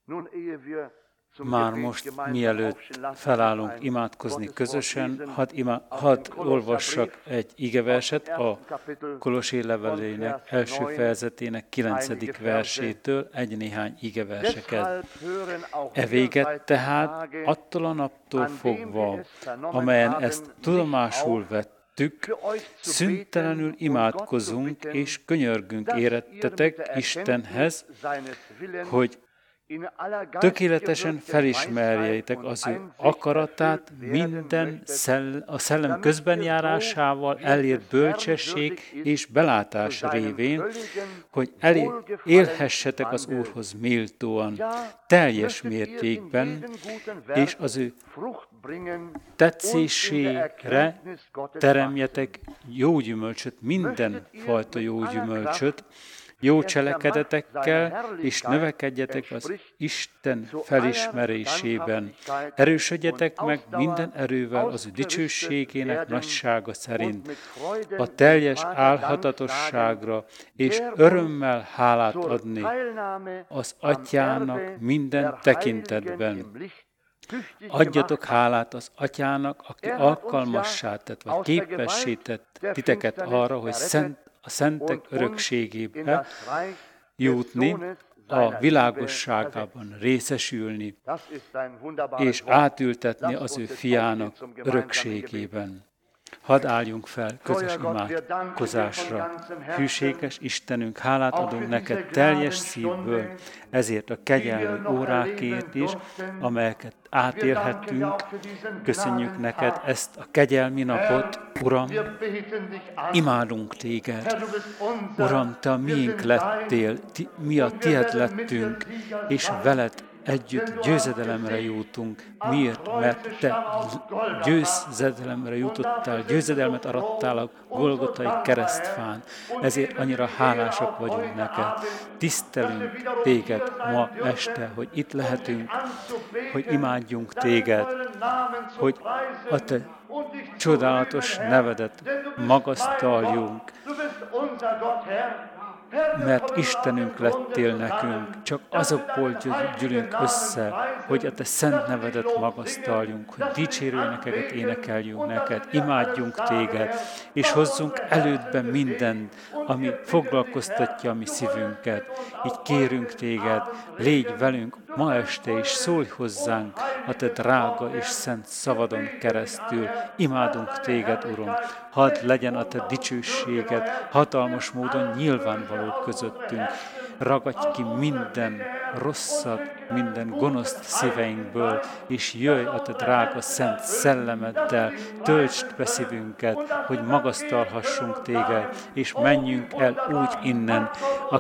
Már most, mielőtt felállunk imádkozni közösen, hadd olvassak egy igeverset a Kolossé levelének első fejezetének 9. versétől, egy néhány igeverseket. E véget tehát attól a naptól fogva, amelyen ezt tudomásul vettük, szüntelenül imádkozunk és könyörgünk érettetek Istenhez, hogy tökéletesen felismerjétek az ő akaratát minden a szellem közbenjárásával elért bölcsesség és belátás révén, hogy élhessetek az Úrhoz méltóan, teljes mértékben, és az ő tetszésére teremjetek jó gyümölcsöt, mindenfajta jó gyümölcsöt, jó cselekedetekkel, és növekedjetek az Isten felismerésében. Erősödjetek meg minden erővel az ő dicsőségének nagysága szerint, a teljes álhatatosságra, és örömmel hálát adni az Atyának minden tekintetben. Adjatok hálát az Atyának, aki alkalmassá tett, vagy képessé tett titeket arra, hogy a szentek örökségébe jutni, a világosságában részesülni, és átültetni az ő fiának örökségében. Hadd álljunk fel közös imádkozásra. Hűséges Istenünk, hálát adunk neked teljes szívből, ezért a kegyelmi órákért is, amelyeket átélhettünk. Köszönjük neked ezt a kegyelmi napot, Uram, imádunk téged. Uram, te a miénk lettél, mi a tied lettünk, és veled együtt győzedelemre jutunk. Miért? Mert te győzedelemre jutottál, győzedelmet arattál a Golgotai keresztfán. Ezért annyira hálásak vagyunk neked. Tisztelünk téged ma este, hogy itt lehetünk, hogy imádjunk téged, hogy a te csodálatos nevedet magasztaljunk, mert Istenünk lettél nekünk, csak azokból gyűlünk össze, hogy a te szent nevedet magasztaljunk, hogy dicsérő énekeket énekeljünk neked, imádjunk téged, és hozzunk elődbe mindent, ami foglalkoztatja a mi szívünket. Így kérünk téged, légy velünk ma este, és szólj hozzánk a te drága és szent szavadon keresztül. Imádunk téged, Uram, hadd legyen a te dicsőséged hatalmas módon nyilvánvaló közöttünk. Ragadj ki minden rosszat, minden gonoszt szíveinkből, és jöjj a te drága szent szellemeddel, töltsd be szívünket, hogy magasztalhassunk téged, és menjünk el úgy innen,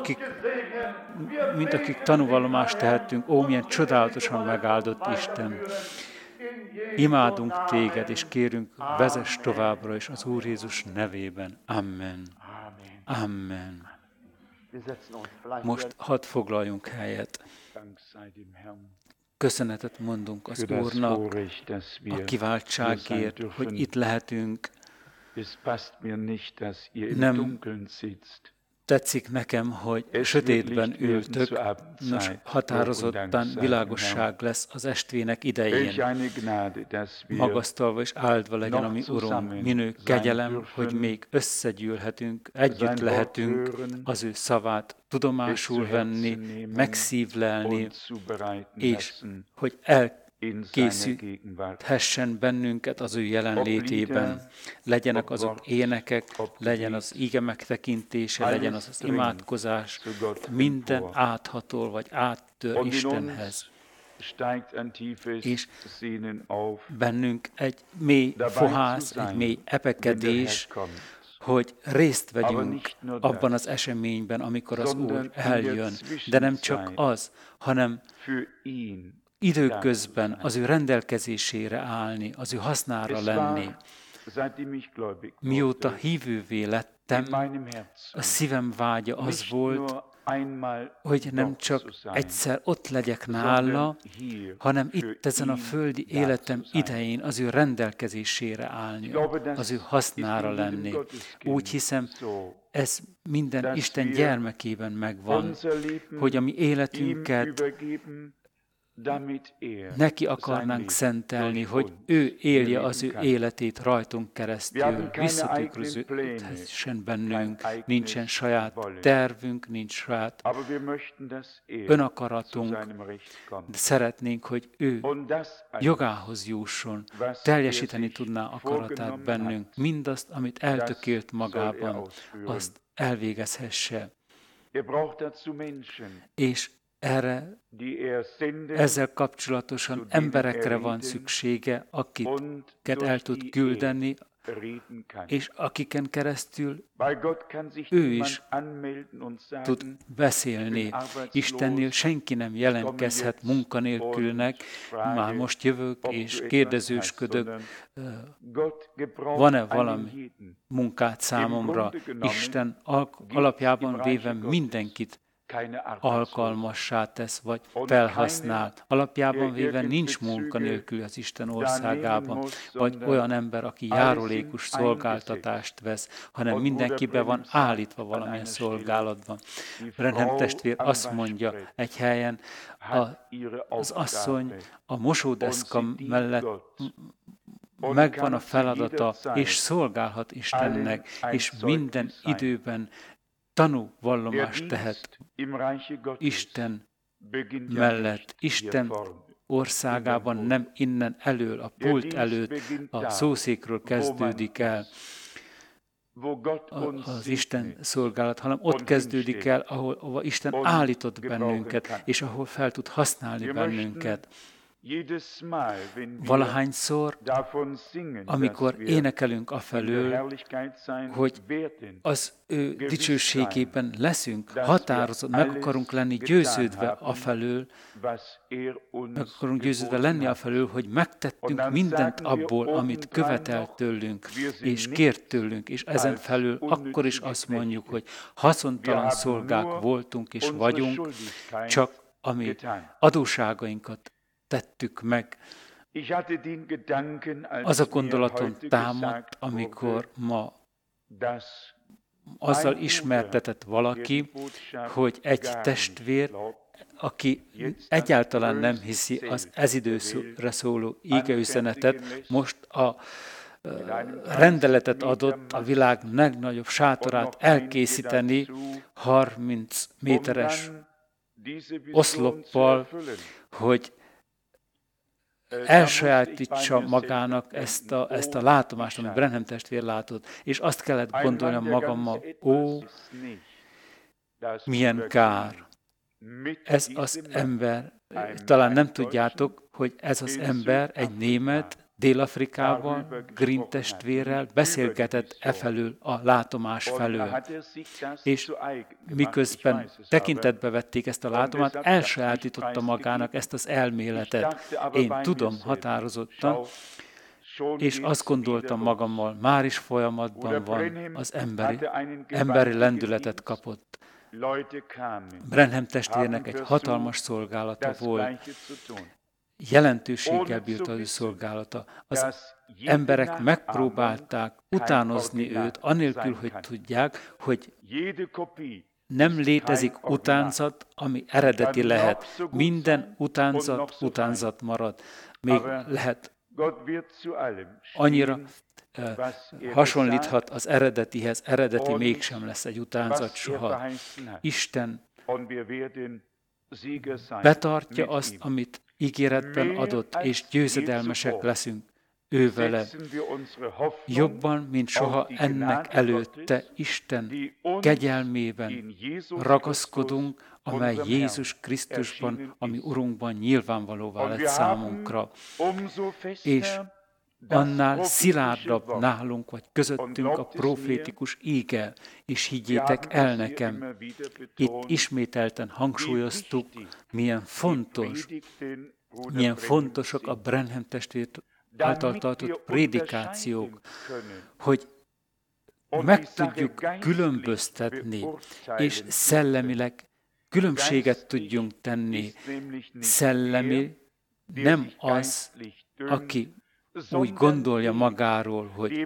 mint akik tanúvallomást tehetünk. Ó, milyen csodálatosan megáldott Isten! Imádunk téged, és kérünk, vezess továbbra is az Úr Jézus nevében. Amen. Amen. Most hadd foglaljunk helyet. Köszönetet mondunk az Úrnak a kiváltságért, hogy itt lehetünk. Nem tetszik nekem, hogy sötétben ültök, nos, határozottan világosság lesz az estvének idején. Magasztalva és áldva legyen a mi Urunk, minő kegyelem, hogy még összegyűlhetünk, együtt lehetünk az ő szavát tudomásul venni, megszívlelni, és hogy elkészíthessen bennünket az ő jelenlétében. Legyenek azok énekek, legyen az ige megtekintése, legyen az imádkozás, minden áthatol vagy áttör Istenhez. És bennünk egy mély fohász, egy mély epekedés, hogy részt vegyünk abban az eseményben, amikor az Úr eljön. De nem csak az, hanem időközben az ő rendelkezésére állni, az ő hasznára lenni. Mióta hívővé lettem, a szívem vágya az volt, hogy nem csak egyszer ott legyek nála, hanem itt ezen a földi életem idején az ő rendelkezésére állni, az ő hasznára lenni. Úgy hiszem, ez minden Isten gyermekében megvan, hogy a mi életünket neki akarnánk szentelni, hogy ő élje az ő életét rajtunk keresztül, visszatükröződhessen bennünk, nincsen saját tervünk, nincs saját önakaratunk, de szeretnénk, hogy ő jogához jusson, teljesíteni tudná akaratát bennünk, mindazt, amit eltökélt magában, azt elvégezhesse. És ezzel kapcsolatosan emberekre van szüksége, akiket el tud küldeni, és akiken keresztül ő is tud beszélni. Istennél senki nem jelentkezhet munkanélkülnek, már most jövök és kérdezősködök, van-e valami munkát számomra? Isten alapjában véve mindenkit alkalmassá tesz, vagy felhasznál. Alapjában véve nincs munkanélkül az Isten országában, vagy olyan ember, aki járulékos szolgáltatást vesz, hanem mindenki be van állítva valamilyen szolgálatban. Branham testvér azt mondja egy helyen, az asszony a mosódeszka mellett megvan a feladata, és szolgálhat Istennek, és minden időben tanúvallomást tehet Isten mellett. Isten országában nem innen elől, a pult előtt, a szószékről kezdődik el az Isten szolgálat, hanem ott kezdődik el, ahol Isten állított bennünket, és ahol fel tud használni bennünket. Valahányszor, amikor énekelünk afelől, hogy az ő dicsőségében leszünk, határozott, meg akarunk lenni győződve afelől, meg akarunk győződve lenni afelől, hogy megtettünk mindent abból, amit követelt tőlünk, és kért tőlünk, és ezen felül akkor is azt mondjuk, hogy haszontalan szolgák voltunk és vagyunk, csak ami adósságainkat tettük meg. Az a gondolaton támadt, amikor ma azzal ismertetett valaki, hogy egy testvér, aki egyáltalán nem hiszi az ez időre szóló igeüzenetet, most a rendeletet adott a világ legnagyobb sátorát elkészíteni 30 méteres oszloppal, hogy elsajátítsa magának ezt a látomást, amit Branham testvér látott, és azt kellett gondolnom magammal, milyen kár. Ez az ember, talán nem tudjátok, hogy ez az ember, egy német, Dél-Afrikával, Green testvérrel beszélgetett efelől a látomás felől. És miközben tekintetbe vették ezt a látomást, elsajátította magának ezt az elméletet. Én tudom határozottan, és azt gondoltam magammal, már is folyamatban van, az emberi lendületet kapott. Branham testvérnek egy hatalmas szolgálata volt, jelentőséggel bírt az ő szolgálata. Az emberek megpróbálták utánozni őt, anélkül, hogy tudják, hogy nem létezik utánzat, ami eredeti lehet. Minden utánzat marad. Még lehet annyira hasonlíthat az eredetihez, eredeti mégsem lesz egy utánzat soha. Isten betartja azt, amit ígéretben adott, és győzedelmesek leszünk ővele. Jobban, mint soha ennek előtte Isten kegyelmében ragaszkodunk, amely Jézus Krisztusban, ami Urunkban nyilvánvalóvá lett számunkra. És annál szilárdabb nálunk, vagy közöttünk a profétikus íge, és higgyétek el nekem, itt ismételten hangsúlyoztuk, milyen fontosak a Branham testvér által tartott prédikációk, hogy meg tudjuk különböztetni, és szellemileg különbséget tudjunk tenni. Szellemi nem az, aki úgy gondolja magáról, hogy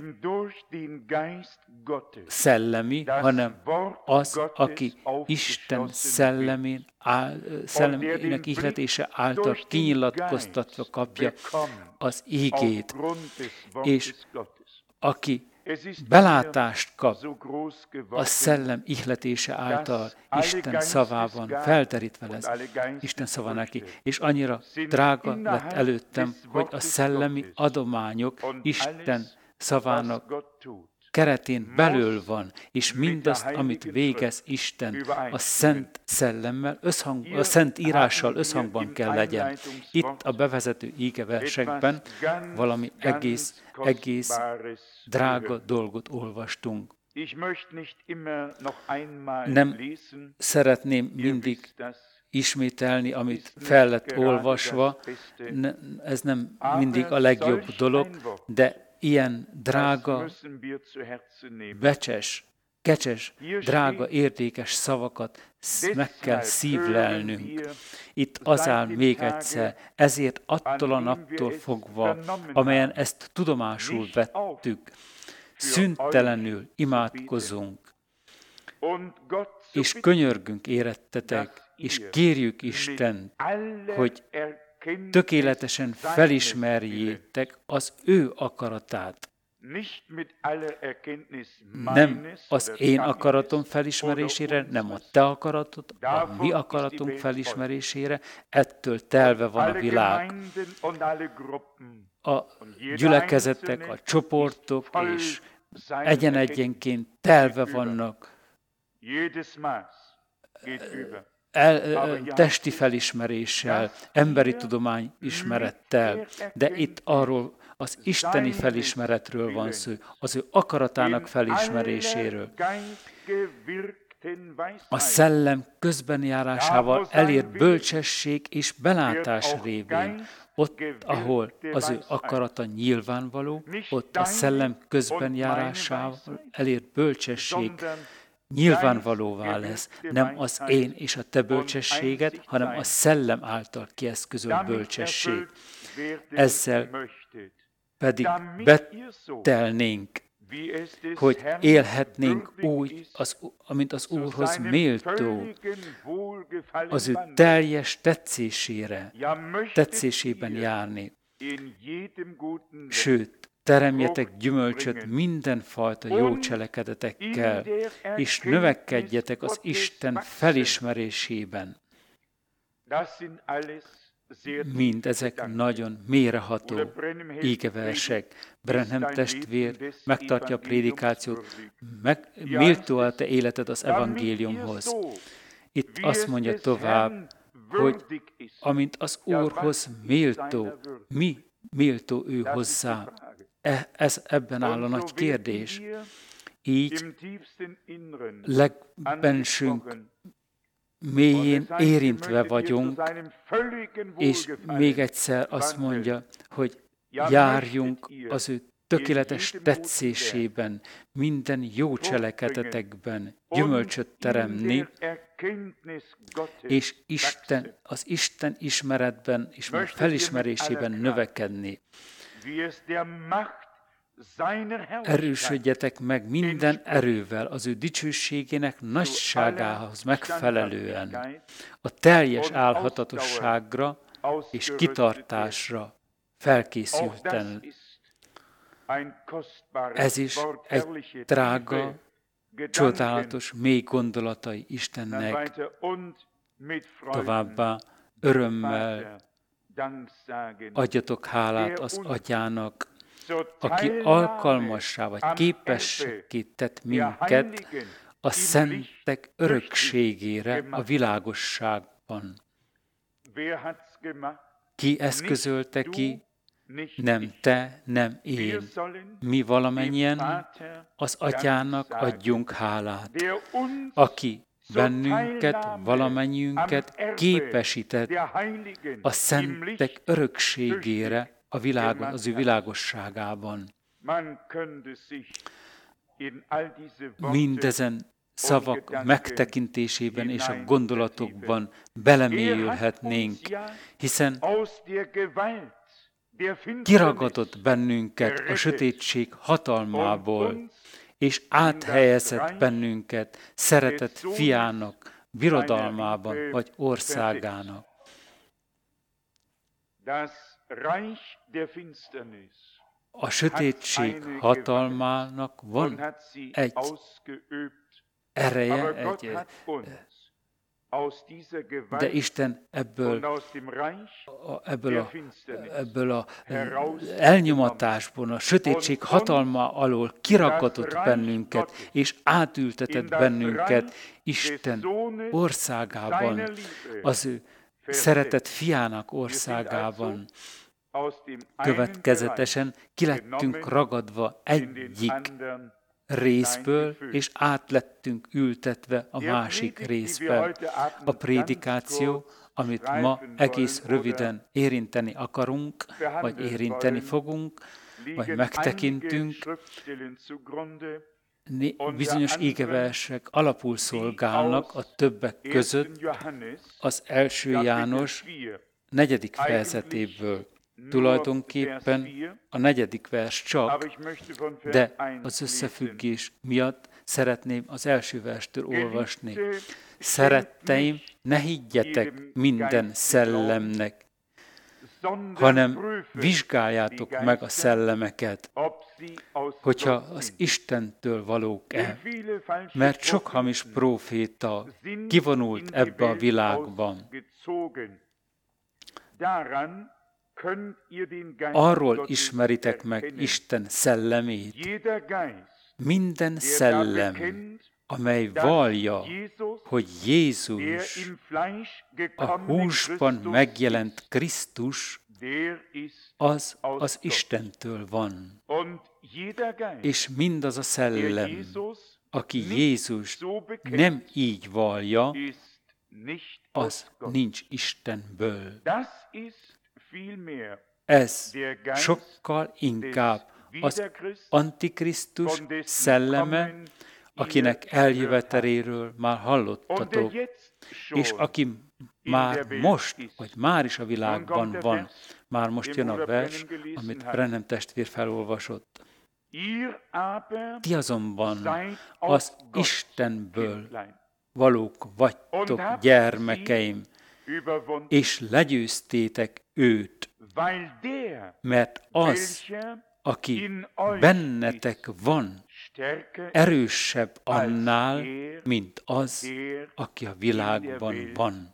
szellemi, hanem az, aki Isten szellemének ihletése által kinyilatkoztatva kapja az ígét, és aki belátást kap a szellem ihletése által Isten szavában, felterítve lesz Isten szava neki, és annyira drága lett előttem, hogy a szellemi adományok Isten szavának keretén belül van, és mindazt, amit végez Isten, a Szent Szellemmel, a Szent Írással összhangban kell legyen. Itt a bevezető ígeversekben valami egész drága dolgot olvastunk. Nem szeretném mindig ismételni, amit fel lett olvasva, ez nem mindig a legjobb dolog, de ilyen drága, kecses, drága, értékes szavakat meg kell szívlelnünk. Itt az áll még egyszer, ezért attól a naptól fogva, amelyen ezt tudomásul vettük, szüntelenül imádkozunk, és könyörgünk, érettetek, és kérjük Istent, hogy tökéletesen felismerjétek az ő akaratát. Nem az én akaratom felismerésére, nem a te akaratod, a mi akaratunk felismerésére, ettől telve van a világ. A gyülekezetek, a csoportok és egyenként telve vannak testi felismeréssel, emberi tudomány ismerettel, de itt arról az isteni felismeretről van szó, az ő akaratának felismeréséről. A szellem közbenjárásával elért bölcsesség és belátás révén, ott, ahol az ő akarata nyilvánvaló, ott a szellem közbenjárásával elért bölcsesség nyilvánvalóvá lesz, nem az én és a te bölcsességed, hanem a szellem által kieszközölt bölcsesség. Ezzel pedig betelnénk, hogy élhetnénk úgy, amint az Úrhoz méltó, az ő teljes tetszésében járni. Sőt, teremjetek gyümölcsöt mindenfajta jó cselekedetekkel, és növekedjetek az Isten felismerésében. Mind ezek nagyon mélyreható ígeversek. Branham testvér megtartja a prédikációt, méltó a te életed az evangéliumhoz. Itt azt mondja tovább, hogy amint az Úrhoz méltó, mi méltó ő hozzá. Ebben áll a nagy kérdés. Így legbensünk mélyén érintve vagyunk, és még egyszer azt mondja, hogy járjunk az ő tökéletes tetszésében, minden jó cselekedetekben gyümölcsöt teremni, és az Isten ismeretben és felismerésében növekedni. Erősödjetek meg minden erővel az ő dicsőségének nagyságához megfelelően, a teljes álhatatosságra és kitartásra felkészülten. Ez is egy drága, csodálatos, mély gondolatai Istennek. Továbbá örömmel adjatok hálát az Atyának, aki alkalmassá vagy képességé tett minket a szentek örökségére a világosságban. Ki eszközölte ki? Nem te, nem én. Mi valamennyien az Atyának adjunk hálát, aki bennünket, valamennyiünket képesített a szentek örökségére az ő világosságában. Mindezen szavak megtekintésében és a gondolatokban belemélyülhetnénk, hiszen kiragadott bennünket a sötétség hatalmából, és áthelyezett bennünket szeretett fiának birodalmában vagy országának. A sötétség hatalmának van egy ereje, de Isten ebből a elnyomatásból, a sötétség hatalma alól kiragadott bennünket, és átültetett bennünket Isten országában, az ő szeretett fiának országában. Következetesen ki lettünk ragadva egyik részből, és át lettünk ültetve a másik részbe. A prédikáció, amit ma egész röviden érinteni akarunk, vagy érinteni fogunk, vagy megtekintünk, bizonyos ígeversek alapul szolgálnak a többek között az 1. János 4. fejezetéből. Tulajdonképpen a 4. vers csak, de az összefüggés miatt szeretném az első verstől olvasni. Szeretteim, ne higgyetek minden szellemnek, hanem vizsgáljátok meg a szellemeket, hogyha az Istentől valók-e, mert sok hamis próféta kivonult ebbe a világban. Arról ismeritek meg Isten szellemét. Minden szellem, amely vallja, hogy Jézus, a húsban megjelent Krisztus, az Istentől van. És mindaz a szellem, aki Jézust nem így vallja, az nincs Istenből. Ez sokkal inkább az Antikrisztus szelleme, akinek eljöveteléről már hallottatok, és aki már most, vagy már is a világban van. Már most jön a vers, amit Branham testvér felolvasott. Ti azonban az Istenből valók vagytok, gyermekeim, és legyőztétek őt, mert az, aki bennetek van, erősebb annál, mint az, aki a világban van.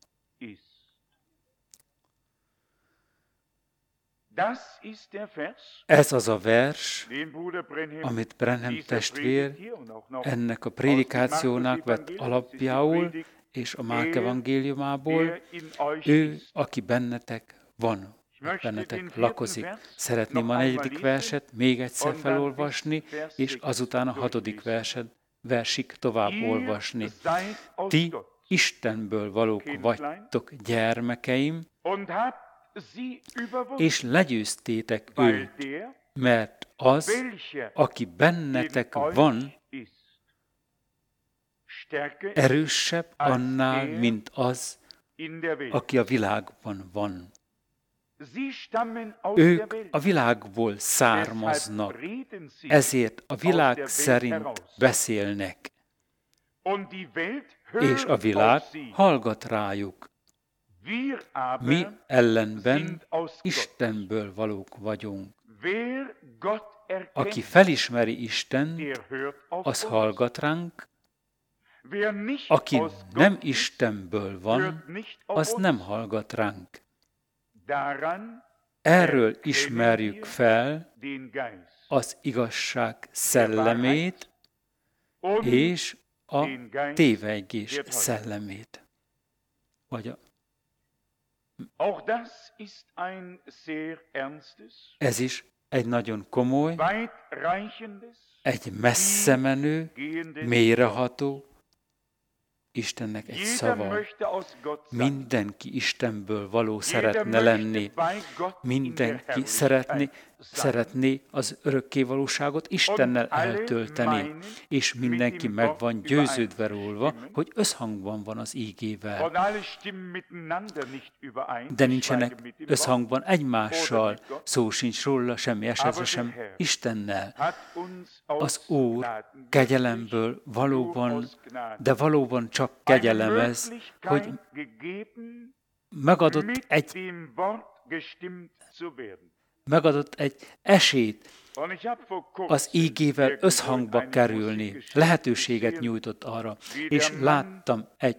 Ez az a vers, amit Branham testvér ennek a prédikációnak vett alapjául, és a Márk evangéliumából, ő, aki bennetek van, bennetek lakozik. Szeretném a 4. verset még egyszer felolvasni, és azután a 6. versig tovább olvasni. Ti Istenből valók vagytok, gyermekeim, és legyőztétek őt, mert az, aki bennetek van, erősebb annál, mint az, aki a világban van. Ők a világból származnak, ezért a világ szerint beszélnek, és a világ hallgat rájuk. Mi ellenben Istenből valók vagyunk. Aki felismeri Istent, az hallgat ránk, aki nem Istenből van, az nem hallgat ránk. Erről ismerjük fel az igazság szellemét és a tévejgés szellemét. Ez is egy nagyon komoly, egy messze menő, mélyreható, Istennek egy szava. Mindenki Istenből való szeretne lenni. Mindenki szeretné szeretné az örökkévalóságot Istennel eltölteni, és mindenki meg van győződve róla, hogy összhangban van az ígével. De nincsenek összhangban egymással, szó sincs róla, semmi esetre sem Istennel. Az Úr kegyelemből valóban, de valóban csak kegyelem ez, hogy megadott egy esélyt az ígével összhangba kerülni. Lehetőséget nyújtott arra. És láttam egy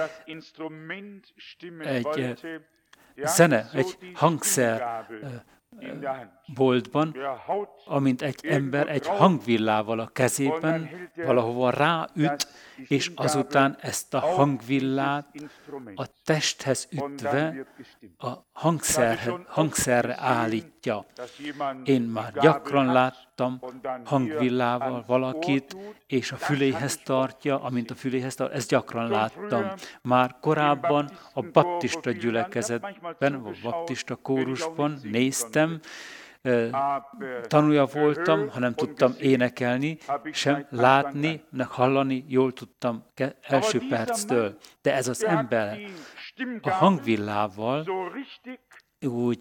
hangszer boltban, amint egy ember egy hangvillával a kezében valahova ráüt, és azután ezt a hangvillát a testhez ütve a hangszerre állítja. Én már gyakran láttam hangvillával valakit, és a füléhez tartja, amint a füléhez tartja, ezt gyakran láttam. Már korábban a baptista gyülekezetben, a baptista kórusban néztem, tanulja voltam, ha nem tudtam énekelni, sem látni, meg hallani, jól tudtam első perctől. De ez az ember a hangvillával úgy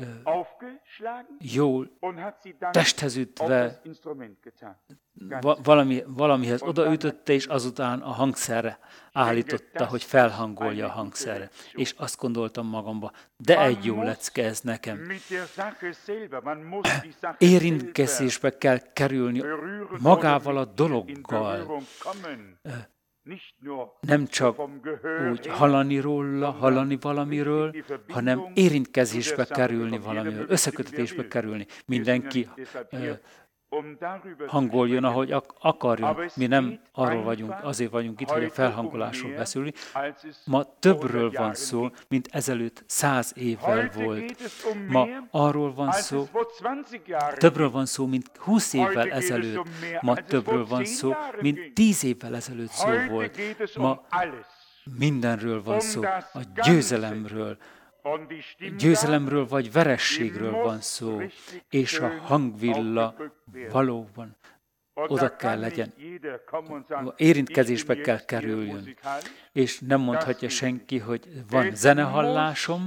jól testhez ütve valamihez odaütötte, és azután a hangszerre állította, hogy felhangolja a hangszerre. És azt gondoltam magamba, de egy jó lecke ez nekem. Érintkezésbe kell kerülni magával a dologgal. Nem csak úgy hallani valamiről, hanem érintkezésbe kerülni valamiről, összekötetésbe kerülni. Mindenki hangoljon, ahogy akarjon. Mi nem arról vagyunk, azért vagyunk itt, hogy a felhangolásról beszélni. Ma többről van szó, mint ezelőtt 100 évvel volt. Ma arról van szó, többről van szó, mint 20 évvel ezelőtt. Ma többről van szó, mint 10 évvel ezelőtt szó volt. Ma mindenről van szó, a győzelemről vagy verességről van szó, és a hangvilla valóban oda kell legyen, érintkezésbe kell kerüljön. És nem mondhatja senki, hogy van zenehallásom,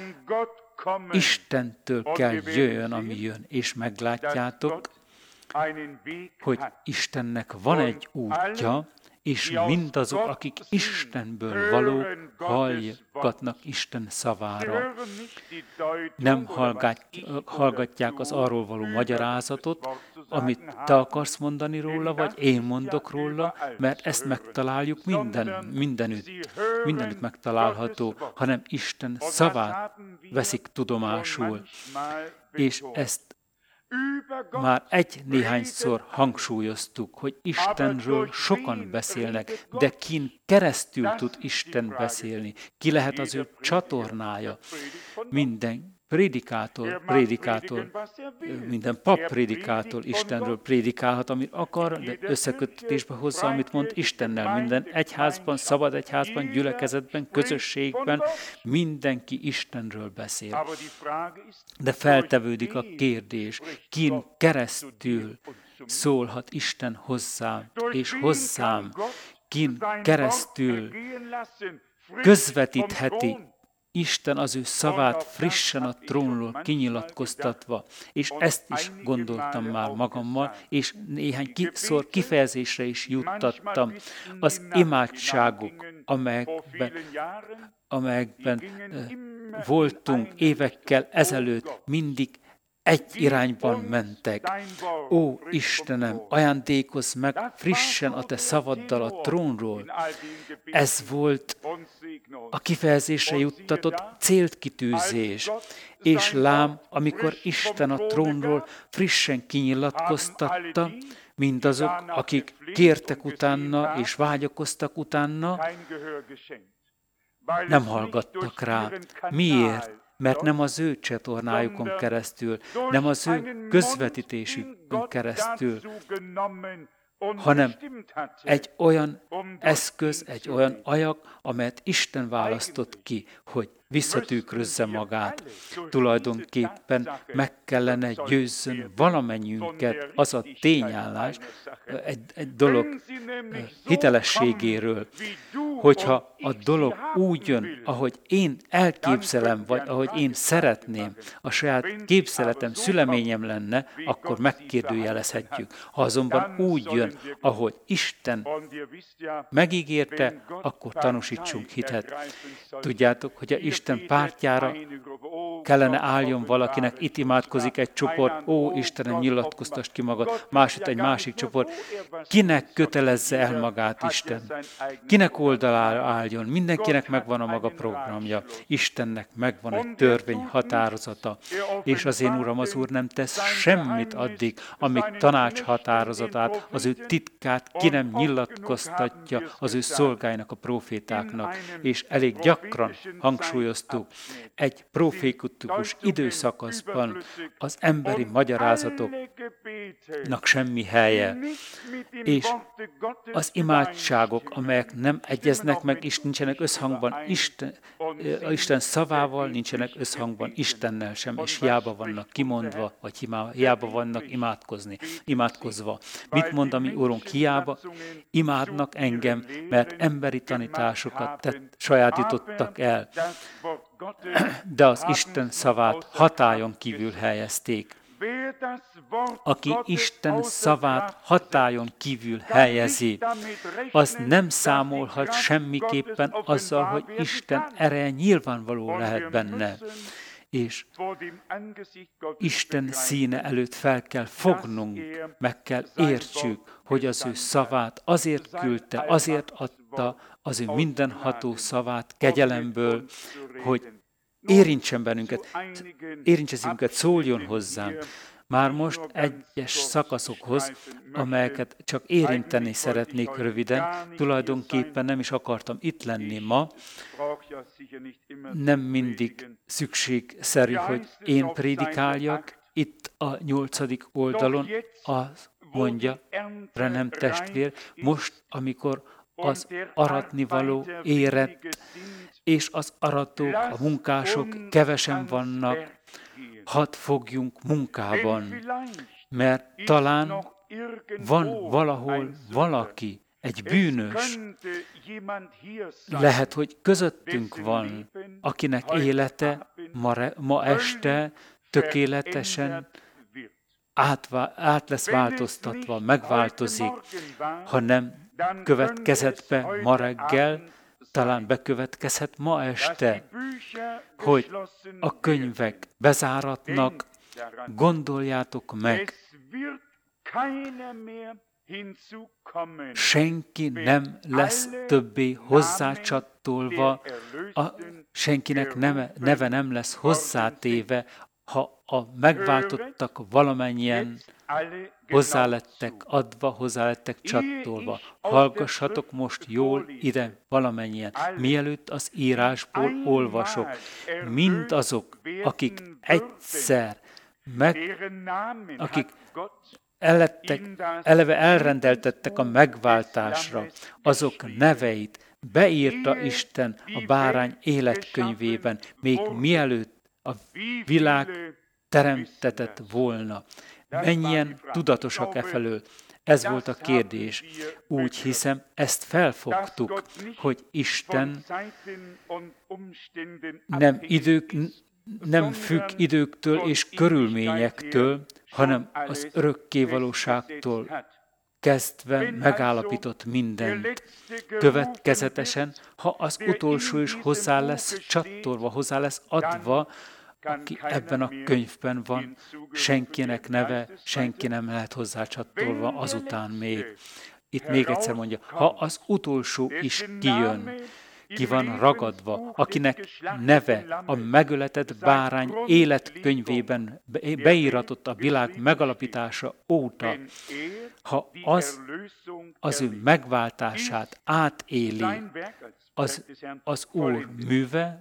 Istentől kell jöjjön, ami jön, és meglátjátok, hogy Istennek van egy útja, és mindazok, akik Istenből valók, hallgatnak Isten szavára. Nem hallgatják az arról való magyarázatot, amit te akarsz mondani róla, vagy én mondok róla, mert ezt megtaláljuk mindenütt megtalálható, hanem Isten szavát veszik tudomásul. És ezt már néhányszor hangsúlyoztuk, hogy Istenről sokan beszélnek, de kin keresztül tud Isten beszélni. Ki lehet az ő csatornája? Minden prédikátor, minden pap prédikátor Istenről prédikálhat, amit akar, de összeköttetésbe hozza, amit mond Istennel. Minden egyházban, szabad egyházban, gyülekezetben, közösségben mindenki Istenről beszél. De feltevődik a kérdés, kin keresztül szólhat Isten hozzám és hozzám, kin keresztül közvetítheti Isten az ő szavát frissen a trónról kinyilatkoztatva, és ezt is gondoltam már magammal, és néhány kifejezésre is juttattam. Az imádságok, amelyekben voltunk évekkel ezelőtt, mindig egy irányban mentek. Ó, Istenem, ajándékozz meg frissen a te szavaddal a trónról. Ez volt a kifejezésre juttatott célkitűzés. És lám, amikor Isten a trónról frissen kinyilatkoztatta, mindazok, akik kértek utána és vágyakoztak utána, nem hallgattak rá. Miért? Mert nem az ő csatornájukon keresztül, nem az ő közvetítésükön keresztül, hanem egy olyan eszköz, egy olyan anyag, amelyet Isten választott ki, hogy visszatükrözze magát. Tulajdonképpen meg kellene győzzön valamennyiünket az a tényállás, egy dolog hitelességéről, hogyha a dolog úgy jön, ahogy én elképzelem, vagy ahogy én szeretném, a saját képzeletem, szüleményem lenne, akkor megkérdőjelezhetjük. Ha azonban úgy jön, ahogy Isten megígérte, akkor tanúsítsunk hitet. Tudjátok, hogy a Isten pártjára kellene álljon valakinek, itt imádkozik egy csoport, ó Istenem, nyilatkoztasd ki magad, egy másik csoport. Kinek kötelezze el magát Isten? Kinek oldalára álljon? Mindenkinek megvan a maga programja. Istennek megvan egy törvény határozata. És az én Uram, az Úr nem tesz semmit addig, amíg tanács határozatát, az ő titkát ki nem nyilatkoztatja az ő szolgáinak, a profétáknak. És elég gyakran hangsúlyoztuk, egy profétikus időszakaszban az emberi magyarázatoknak semmi helye, és az imádságok, amelyek nem egyeznek meg, és nincsenek összhangban Isten szavával, nincsenek összhangban Istennel sem, és hiába vannak kimondva, vagy hiába vannak imádkozva. Mit mond a mi Urunk? Hiába imádnak engem, mert emberi tanításokat sajátítottak el, de az Isten szavát hatályon kívül helyezték. Aki Isten szavát hatályon kívül helyezi, az nem számolhat semmiképpen azzal, hogy Isten ereje nyilvánvaló lehet benne. És Isten színe előtt fel kell fognunk, meg kell értsük, hogy az ő szavát azért küldte, azért adta az ő mindenható szavát kegyelemből, hogy érintsen bennünket, szóljon hozzánk. Már most egyes szakaszokhoz, amelyeket csak érinteni szeretnék röviden, tulajdonképpen nem is akartam itt lenni ma. Nem mindig szükségszerű, hogy én prédikáljak. Itt a 8. oldalon azt mondja Branham testvér, most, amikor az aratnivaló érett, és az aratók, a munkások kevesen vannak, hadd fogjunk munkában, mert talán van valahol valaki, egy bűnös, lehet, hogy közöttünk van, akinek élete ma este tökéletesen át lesz változtatva, megváltozik, ha nem következett be ma reggel, talán bekövetkezhet ma este, hogy a könyvek bezáratnak, gondoljátok meg, senki nem lesz többé hozzácsatolva, senkinek neve nem lesz hozzátéve, ha a megváltottak valamennyien hozzálettek adva, hozzálettek csatolva. Hallgassatok most jól ide valamennyien, mielőtt az írásból olvasok. Mindazok, akik egyszer akik eleve elrendeltettek a megváltásra, azok neveit beírta Isten a bárány életkönyvében, még mielőtt a világ teremtetett volna. Mennyien tudatosak e felől? Ez volt a kérdés. Úgy hiszem, ezt felfogtuk, hogy Isten nem függ időktől és körülményektől, hanem az örökkévalóságtól kezdve megállapított mindent. Következetesen, ha az utolsó is hozzá lesz csatolva, hozzá lesz adva, aki ebben a könyvben van, senkinek neve, senki nem lehet hozzá csatolva azután még. Itt még egyszer mondja, ha az utolsó is kijön, ki van ragadva, akinek neve a megöletett bárány életkönyvében beíratott a világ megalapítása óta, ha az ő megváltását átéli, az Úr műve,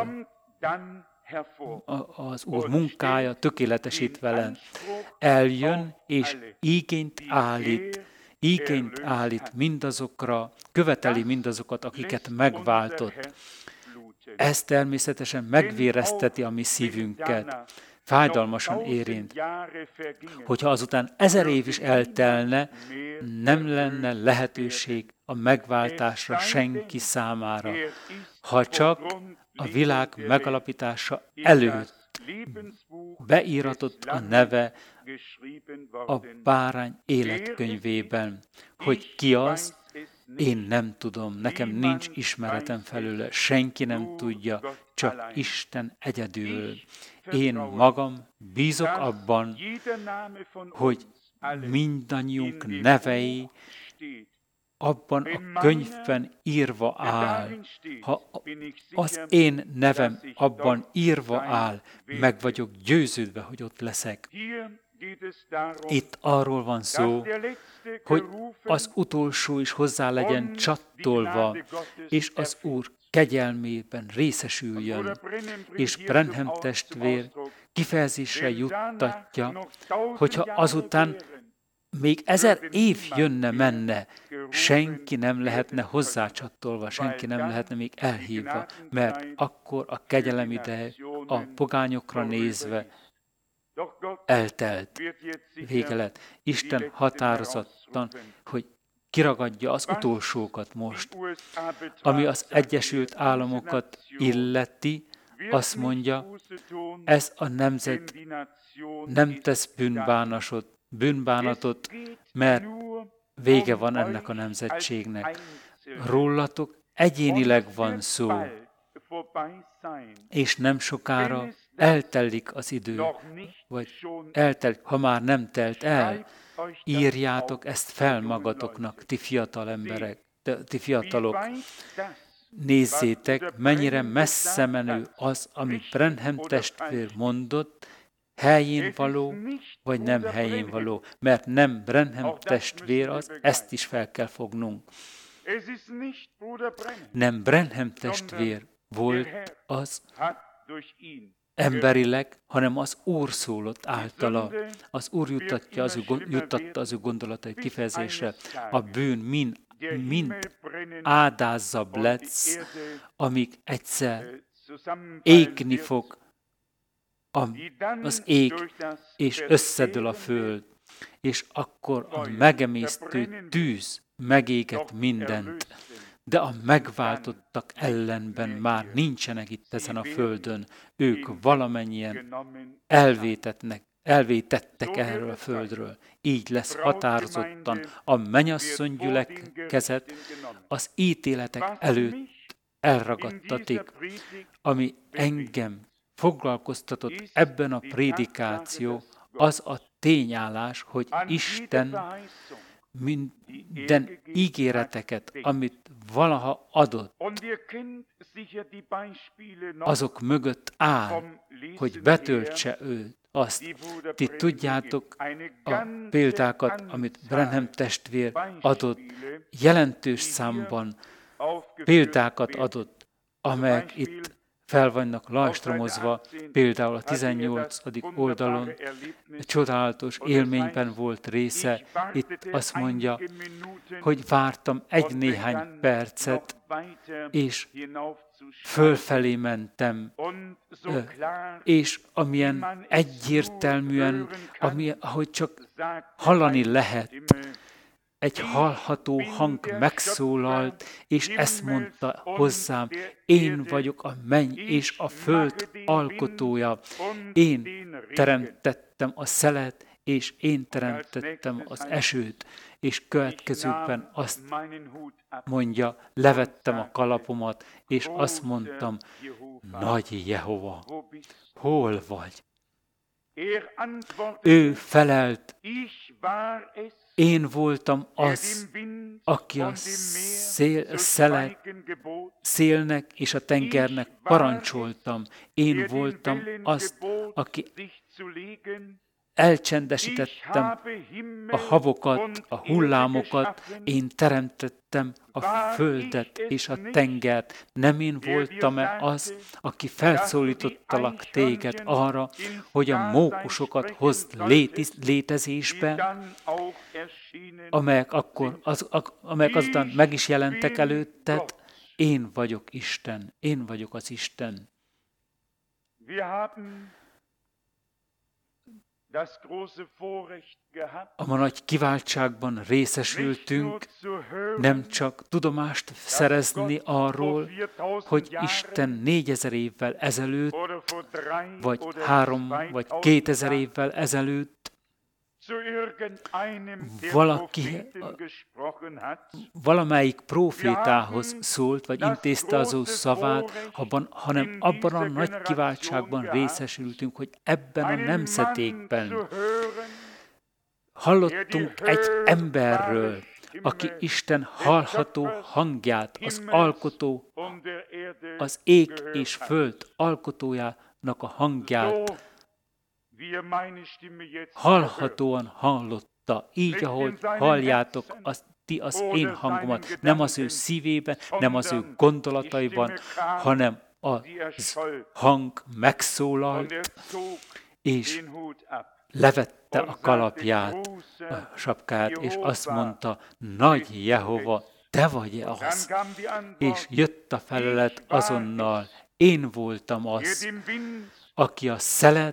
az Úr munkája tökéletesítve eljön, és igényt állít, igényt állít mindazokra, követeli mindazokat, akiket megváltott. Ez természetesen megvérezteti a mi szívünket, fájdalmasan érint. Hogyha azután 1000 év is eltelne, nem lenne lehetőség a megváltásra senki számára, ha csak a világ megalapítása előtt beíratott a neve a bárány életkönyvében. Hogy ki az, én nem tudom, nekem nincs ismeretem felőle, senki nem tudja, csak Isten egyedül. Én magam bízok abban, hogy mindannyiunk nevei abban a könyvben írva áll. Ha az én nevem abban írva áll, meg vagyok győződve, hogy ott leszek. Itt arról van szó, hogy az utolsó is hozzá legyen csattolva, és az Úr kegyelmében részesüljön, és Branham testvér kifejezésre juttatja, hogyha azután még 1000 év jönne-menne, senki nem lehetne hozzácsattolva, senki nem lehetne még elhívva, mert akkor a kegyelem ideje a pogányokra nézve eltelt, vége lett. Isten határozottan, hogy kiragadja az utolsókat most. Ami az Egyesült Államokat illeti, azt mondja, ez a nemzet nem tesz bűnbánatot, mert vége van ennek a nemzetségnek. Rólatok egyénileg van szó, és nem sokára eltelik az idő, vagy eltelik, ha már nem telt el, írjátok ezt fel magatoknak, ti fiatal emberek, ti fiatalok. Nézzétek, mennyire messze menő az, amit Branham testvér mondott, helyén való, vagy nem helyén való, mert nem Branham testvér az, ezt is fel kell fognunk. Nem Branham testvér volt az emberileg, hanem az Úr szólott általa. Az Úr juttatta az ő gondolatai kifejezésre. A bűn mind ádázabb lesz, amíg egyszer égni fog az ég, és összedől a föld, és akkor a megemésztő tűz megéget mindent. De a megváltottak ellenben már nincsenek itt ezen a földön. Ők valamennyien elvétettek erről a földről. Így lesz határozottan a mennyasszony gyülekezet az ítéletek előtt elragadtatik, ami engem foglalkoztatott ebben a prédikáció, az a tényállás, hogy Isten minden ígéreteket, amit valaha adott, azok mögött áll, hogy betöltse őt. Azt ti tudjátok a példákat, amit Branham testvér adott, jelentős számban példákat adott, amelyek itt fel vannak lajstromozva, például a 18. oldalon csodálatos élményben volt része. Itt azt mondja, hogy vártam néhány percet, és fölfelé mentem, és amilyen egyértelműen, ahogy csak hallani lehet, egy hallható hang megszólalt, és ezt mondta hozzám, én vagyok a menny és a föld alkotója. Én teremtettem a szelet, és én teremtettem az esőt, és következőkben azt mondja, levettem a kalapomat, és azt mondtam, nagy Jehova, hol vagy? Ő felelt, én voltam az, aki a szélnek és a tengernek parancsoltam. Én voltam az, aki elcsendesítettem a havokat, a hullámokat, én teremtettem a földet és a tengert. Nem én voltam-e az, aki felszólítottalak téged arra, hogy a mókusokat hozd létezésbe, amelyek azután meg is jelentek előtted? Én vagyok Isten, én vagyok az Isten. A ma nagy kiváltságban részesültünk, nem csak tudomást szerezni arról, hogy Isten 4000 évvel ezelőtt, vagy 3 vagy 2000 évvel ezelőtt valamelyik prófétához szólt, vagy intézte az ő szavát, hanem abban a nagy kiváltságban részesültünk, hogy ebben a nemzedékben hallottunk egy emberről, aki Isten hallható hangját, az alkotó, az ég és föld alkotójának a hangját hallhatóan hallotta, így, ahogy halljátok az én hangomat, nem az ő szívében, nem az ő gondolataiban, hanem a hang megszólalt, és levette a kalapját, a sapkáját, és azt mondta, nagy Jehova, te vagy az. És jött a felelet azonnal, én voltam az, aki a szelet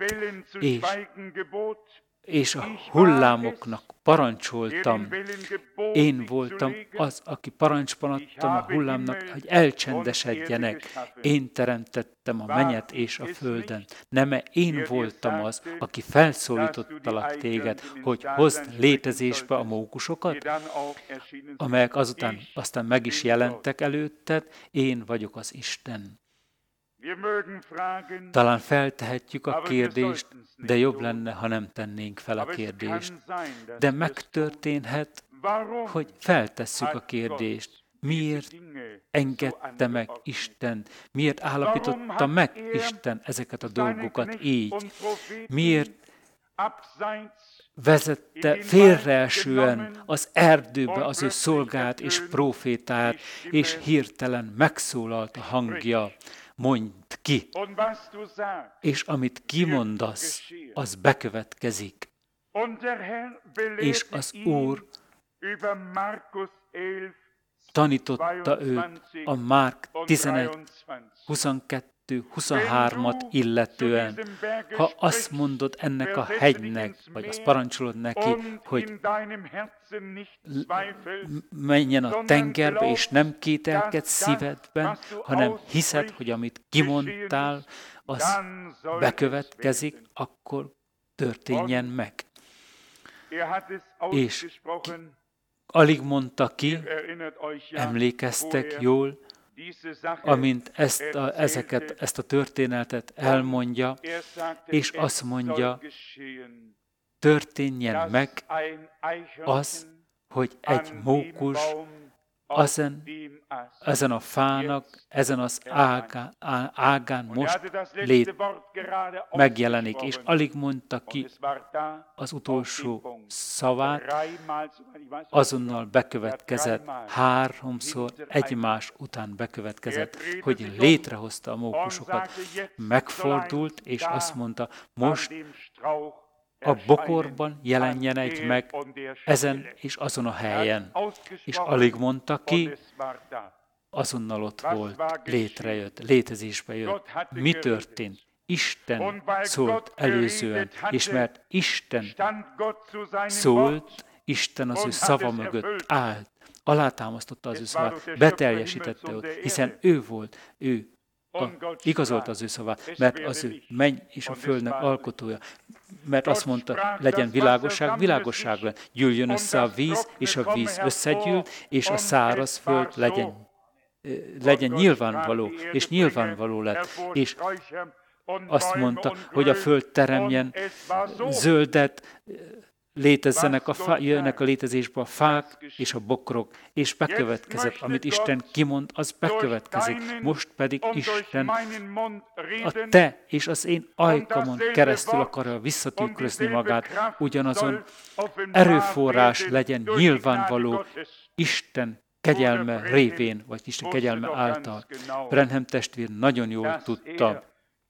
és a hullámoknak parancsoltam. Én voltam az, aki parancsban adtam a hullámnak, hogy elcsendesedjenek. Én teremtettem a mennyet és a földön. Nem én voltam az, aki felszólítottalak téged, hogy hozd létezésbe a mókusokat, amelyek aztán meg is jelentek előtted. Én vagyok az Isten. Talán feltehetjük a kérdést, de jobb lenne, ha nem tennénk fel a kérdést. De megtörténhet, hogy feltesszük a kérdést. Miért engedte meg Isten? Miért állapította meg Isten ezeket a dolgokat így? Miért vezette félreesően az erdőbe az ő szolgát és prófétát, és hirtelen megszólalt a hangja. Mondd ki, és amit kimondasz, az bekövetkezik. És az Úr tanította őt a Márk 11, 22, 23-at illetően. Ha azt mondod ennek a hegynek, vagy azt parancsolod neki, hogy menjen a tengerbe, és nem kételkedsz szívedben, hanem hiszed, hogy amit kimondtál, az bekövetkezik, akkor történjen meg. És alig mondta ki, emlékeztek jól, amint ezt a történetet elmondja, és azt mondja, történjen meg az, hogy egy mókus ezen a fának, ezen az ágán most megjelenik, és alig mondta ki az utolsó szavát, azonnal bekövetkezett, 3-szor egymás után bekövetkezett, hogy létrehozta a mókusokat. Megfordult, és azt mondta, most a bokorban jelenjen meg ezen és azon a helyen. És alig mondta ki, azonnal ott volt, létrejött, létezésbe jött. Mi történt? Isten szólt előzően, és mert Isten szólt, Isten az ő szava mögött állt, alátámasztotta az ő szavát, beteljesítette őt, hiszen ő volt, ő igazolta az ő szavát, mert az ő menny és a földnek alkotója, mert azt mondta, legyen világosság, világosság lett, gyűljön össze a víz, és a víz összegyűl, és a száraz föld legyen nyilvánvaló, és nyilvánvaló lett, és azt mondta, hogy a föld teremjen zöldet, jönnek a létezésbe a fák és a bokrok, és bekövetkezett, amit Isten kimond, az bekövetkezik. Most pedig Isten a te és az én ajkamon keresztül akarja visszatükrözni magát, ugyanazon erőforrás legyen nyilvánvaló Isten kegyelme révén, vagy Isten kegyelme által. Branham testvér nagyon jól tudta,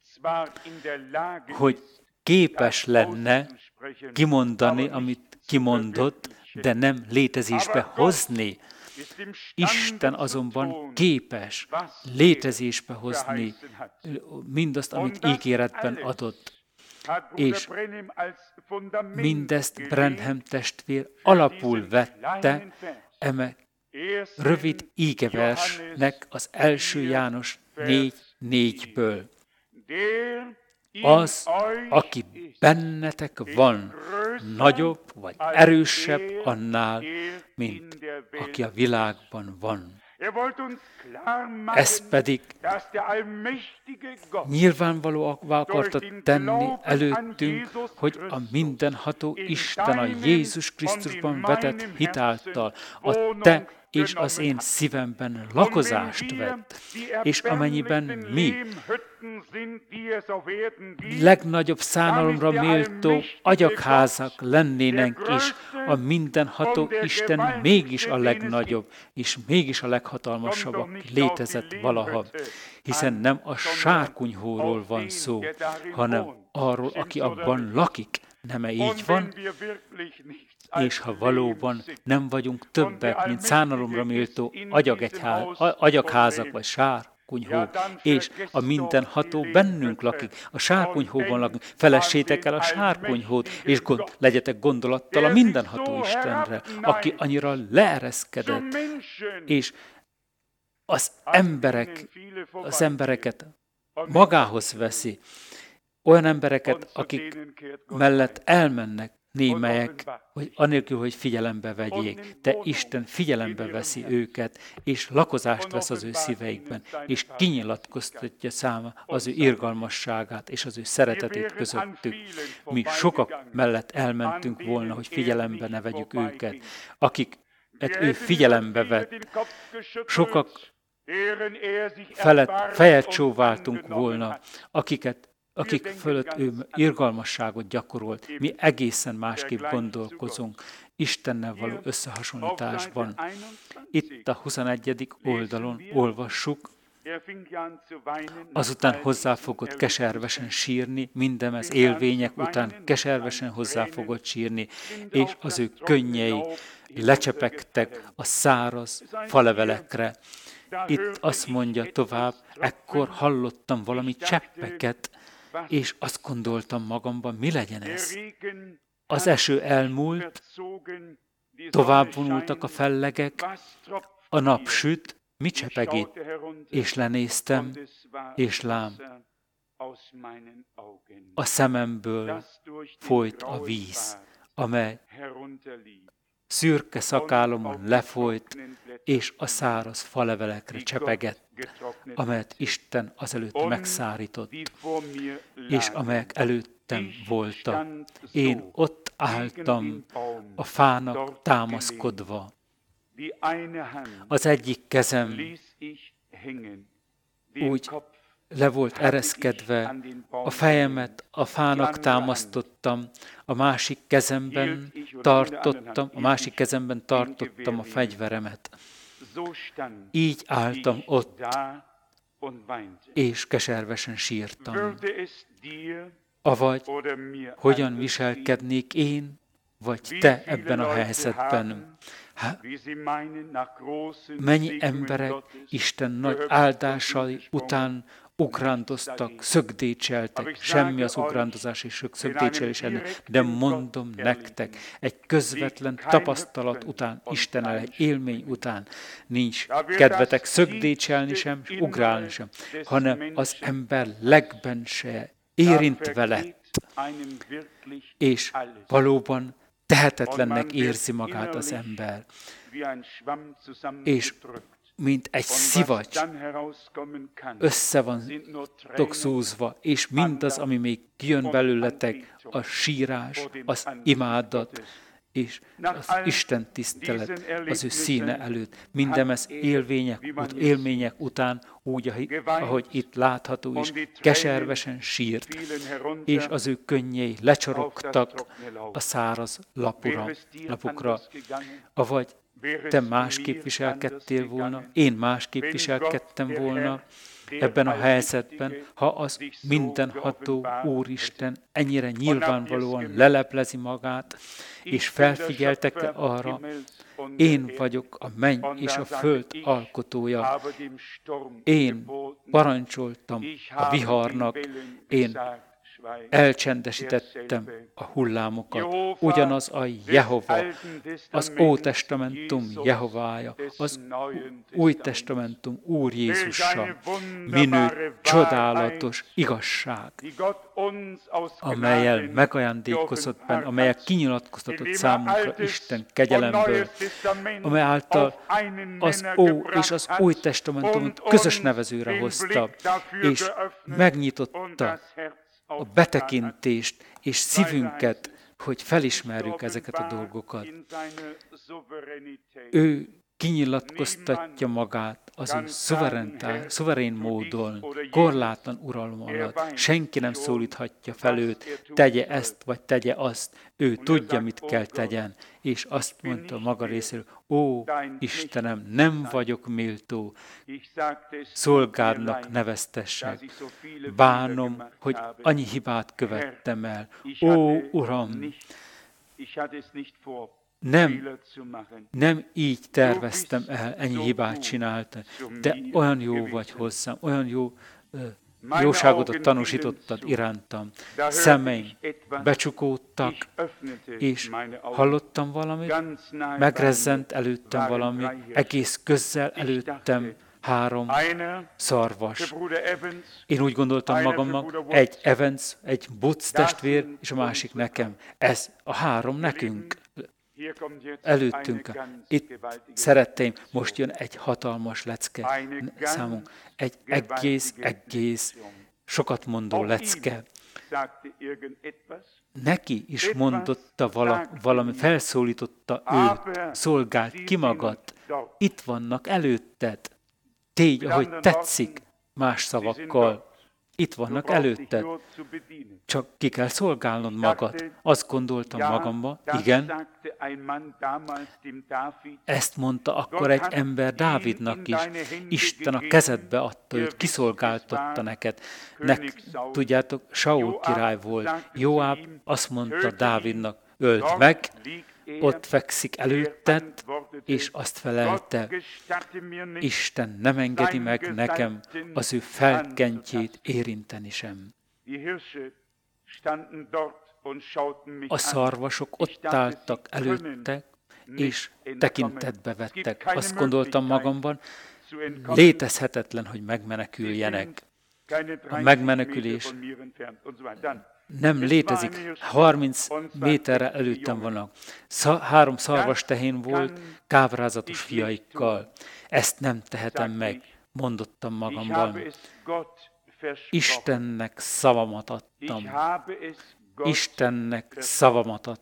hogy képes lenne kimondani, amit kimondott, de nem létezésbe hozni. Isten azonban képes létezésbe hozni mindazt, amit ígéretben adott. És mindezt Branham testvér alapul vette eme rövid ígeversnek az 1. János 4:4-ből. Az, aki bennetek van, nagyobb vagy erősebb annál, mint aki a világban van. Ez pedig nyilvánvalóvá akarta tenni előttünk, hogy a mindenható Isten a Jézus Krisztusban vetett hitáltal a te és az én szívemben lakozást vett, és amennyiben mi legnagyobb szánalomra méltó agyagházak lennének, és a mindenható Isten mégis a legnagyobb, és mégis a leghatalmasabb, aki létezett valaha. Hiszen nem a sárkunyhóról van szó, hanem arról, aki abban lakik. Nem-e így van? És ha valóban nem vagyunk többek, mint szánalomra méltó agyagházak vagy sárkunyhó, és a mindenható bennünk lakik, a sárkunyhóban lakunk, felessétek el a sárkunyhót, és legyetek gondolattal a mindenható Istenre, aki annyira leereszkedett, és az embereket magához veszi, olyan embereket, akik mellett elmennek némelyek, hogy anélkül, hogy figyelembe vegyék, de Isten figyelembe veszi őket, és lakozást vesz az ő szíveikben, és kinyilatkoztatja száma az ő irgalmasságát és az ő szeretetét közöttük. Mi sokak mellett elmentünk volna, hogy figyelembe ne vegyük őket, akiket ő figyelembe vett. Sokak felett fejet csóváltunk volna, akik fölött ő irgalmasságot gyakorolt. Mi egészen másképp gondolkozunk Istennel való összehasonlításban. Itt a 21. oldalon olvassuk, azután hozzáfogott keservesen sírni, mindemez élvények után keservesen hozzáfogott sírni, és az ő könnyei lecsepegtek a száraz falevelekre. Itt azt mondja tovább, ekkor hallottam valami cseppeket, és azt gondoltam magamban, mi legyen ez? Az eső elmúlt, tovább vonultak a fellegek, a nap süt, mi csepeg itt? És lenéztem, és lám, a szememből folyt a víz, amely szürke szakálomon lefolyt, és a száraz falevelekre csepegett, amelyet Isten azelőtt megszárított, és amelyek előttem voltak. Én ott álltam, a fának támaszkodva. Az egyik kezem úgy le volt ereszkedve, a fejemet a fának támasztottam, a másik kezemben tartottam a fegyveremet. Így álltam ott, és keservesen sírtam. Avagy hogyan viselkednék én, vagy te ebben a helyzetben? Mennyi emberek Isten nagy áldásai után ugrándoztak, szögdécseltek, semmi az ugrándozás és szögdécselés ennek, de mondom nektek, egy közvetlen tapasztalat után, Istennel egy élmény után nincs kedvetek szögdécselni sem, és ugrálni sem, hanem az ember legben se érintve lett, és valóban tehetetlennek érzi magát az ember, és mint egy szivacs, össze vantok szúzva, és mindaz, ami még kijön belőletek, a sírás, az imádat, és az Isten tisztelet az ő színe előtt. Mindemez élmények után, úgy, ahogy itt látható is, keservesen sírt, és az ő könnyei lecsorogtak a száraz lapokra. Avagy te másképp viselkedtél volna, én másképp viselkedtem volna ebben a helyzetben, ha az mindenható Úristen ennyire nyilvánvalóan leleplezi magát, és felfigyeltek arra, én vagyok a menny és a föld alkotója. Én parancsoltam a viharnak, én elcsendesítettem a hullámokat. Ugyanaz a Jehova, az Ótestamentum Jehovája, az Új Testamentum Úr Jézusa, minő csodálatos igazság, amelyel megajándékozott benne, amelyel kinyilatkoztatott számunkra Isten kegyelemből, amely által az Ó és az Új Testamentumot közös nevezőre hozta, és megnyitotta a betekintést és szívünket, hogy felismerjük ezeket a dolgokat. Ő kinyilatkoztatja magát az ő szuverén módon, korlátlan uralom alatt. Senki nem szólíthatja fel őt, tegye ezt, vagy tegye azt. Ő tudja, mit kell tegyen. És azt mondta maga részéről, ó, Istenem, nem vagyok méltó, szolgádnak neveztessek. Bánom, hogy annyi hibát követtem el. Ó, Uram, nem így terveztem el, ennyi hibát csináltam, de olyan jó vagy hozzám, olyan jóságodat tanúsítottad irántam. Szemeim becsukódtak, és hallottam valamit, megrezzent előttem valami, egész közel előttem 3 szarvas. Én úgy gondoltam magamnak, egy Evans, egy Butz testvér, és a másik nekem. Ez a 3 nekünk. Előttünk. Itt, szeretteim, most jön egy hatalmas lecke számunk. Egy egész sokat mondó lecke. Neki is mondotta valami, felszólította őt, szolgált ki magad. Itt vannak előtted. Tégy, ahogy tetszik, más szavakkal. Itt vannak előtted. Csak ki kell szolgálnod magad. Azt gondoltam magamba, igen. Ezt mondta akkor egy ember Dávidnak is. Isten a kezedbe adta őt, kiszolgáltatta neked. Tudjátok, Saul király volt. Joáb azt mondta Dávidnak, öld meg, ott fekszik előtted, és azt felelte, Isten nem engedi meg nekem az ő felkentjét érinteni sem. A szarvasok ott álltak előtte, és tekintetbe vettek. Azt gondoltam magamban, létezhetetlen, hogy megmeneküljenek. A megmenekülés nem létezik. 30 méterre előttem vannak. 3 szarvas tehén volt káprázatos fiaikkal. Ezt nem tehetem meg, mondottam magamban. Istennek szavamat adtam. Istennek szavamat adtam.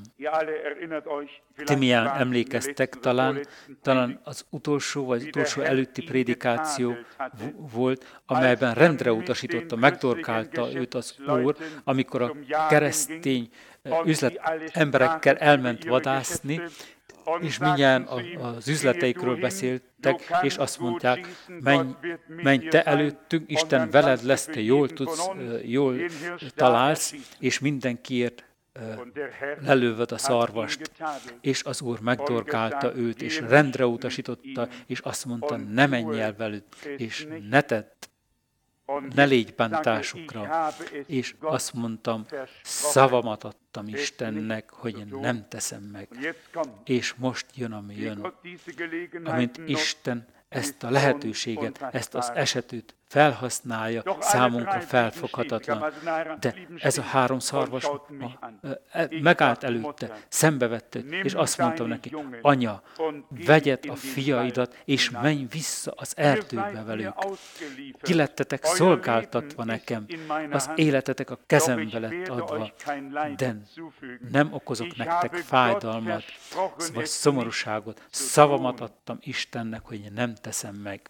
Ti milyen emlékeztek, talán az utolsó vagy utolsó előtti prédikáció volt, amelyben rendre utasította, megdorkálta őt az Úr, amikor a keresztény emberekkel elment vadászni, és mindjárt az üzleteikről beszéltek, és azt mondták, menj te előttünk, Isten veled lesz, te jól találsz, és mindenkiért lelővöd a szarvast, és az Úr megdorgálta őt, és rendre utasította, és azt mondta, ne menj el velük, és ne tedd, ne légy bántásukra. És azt mondtam, szavamat adtam Istennek, hogy én nem teszem meg. És most jön, ami jön. Amint Isten ezt a lehetőséget, ezt az esetet felhasználja, számunkra felfoghatatlan. De ez a 3 szarvas megállt előtte, szembevette, és azt mondtam neki, anya, vegyed a fiaidat, és menj vissza az erdőbe velük. Ki lettetek szolgáltatva nekem, az életetek a kezembe lett adva, de nem okozok nektek fájdalmat, vagy szomorúságot. Szavamat adtam Istennek, hogy nem teszem meg.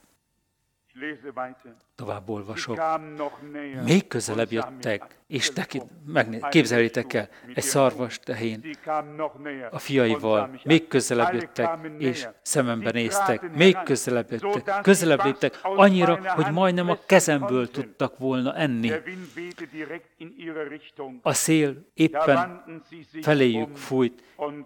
Tovább olvasok. Még közelebb jöttek, és képzeljétek el, egy szarvas tehén a fiaival, még közelebb jöttek, és szemembe néztek, még közelebb jöttek, közelebb léptek, annyira, hogy majdnem a kezemből tudtak volna enni. A szél éppen feléjük fújt,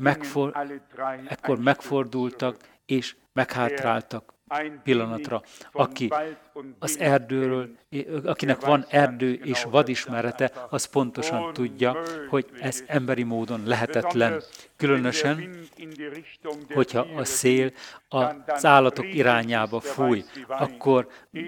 ekkor megfordultak, és meghátráltak pillanatra. Aki az erdőről, akinek van erdő és vadismerete, az pontosan tudja, hogy ez emberi módon lehetetlen. Különösen, hogyha a szél az állatok irányába fúj, akkor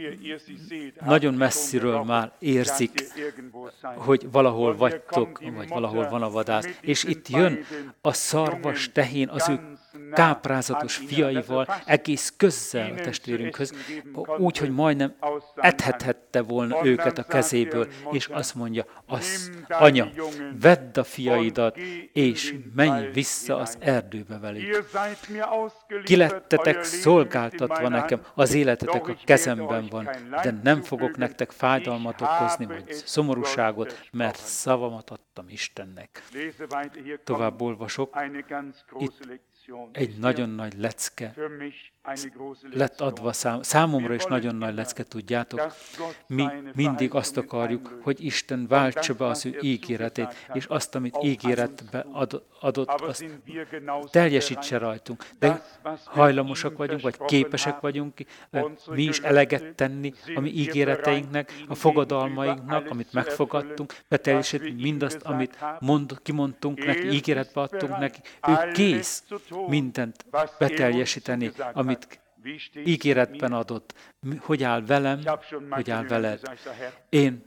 nagyon messziről már érzik, hogy valahol vagytok, vagy valahol van a vadász. És itt jön a szarvas tehén az ő káprázatos fiaival egész közel a testvérünkhöz, úgy, hogy majdnem ethethette volna őket a kezéből, és azt mondja, anya, vedd a fiaidat, és menj vissza az erdőbe velük. Ki lettetek szolgáltatva nekem, az életetek a kezemben van, de nem fogok nektek fájdalmat okozni, vagy szomorúságot, mert szavamat adtam Istennek. Tovább olvasok, itt egy nagyon nagy lecke lett adva számomra is nagyon nagy lecke, tudjátok. Mi mindig azt akarjuk, hogy Isten váltsa be az ő ígéretét, és azt, amit ígéretbe adott, azt teljesítse rajtunk. De hajlamosak vagyunk, vagy képesek vagyunk mi is eleget tenni a mi ígéreteinknek, a fogadalmainknak, amit megfogadtunk, beteljesíteni mindazt, amit kimondtunk neki, ígéretbe adtunk neki. Ő kész mindent beteljesíteni, amit ígéretben adott. Hogy áll velem, hogy áll veled. Én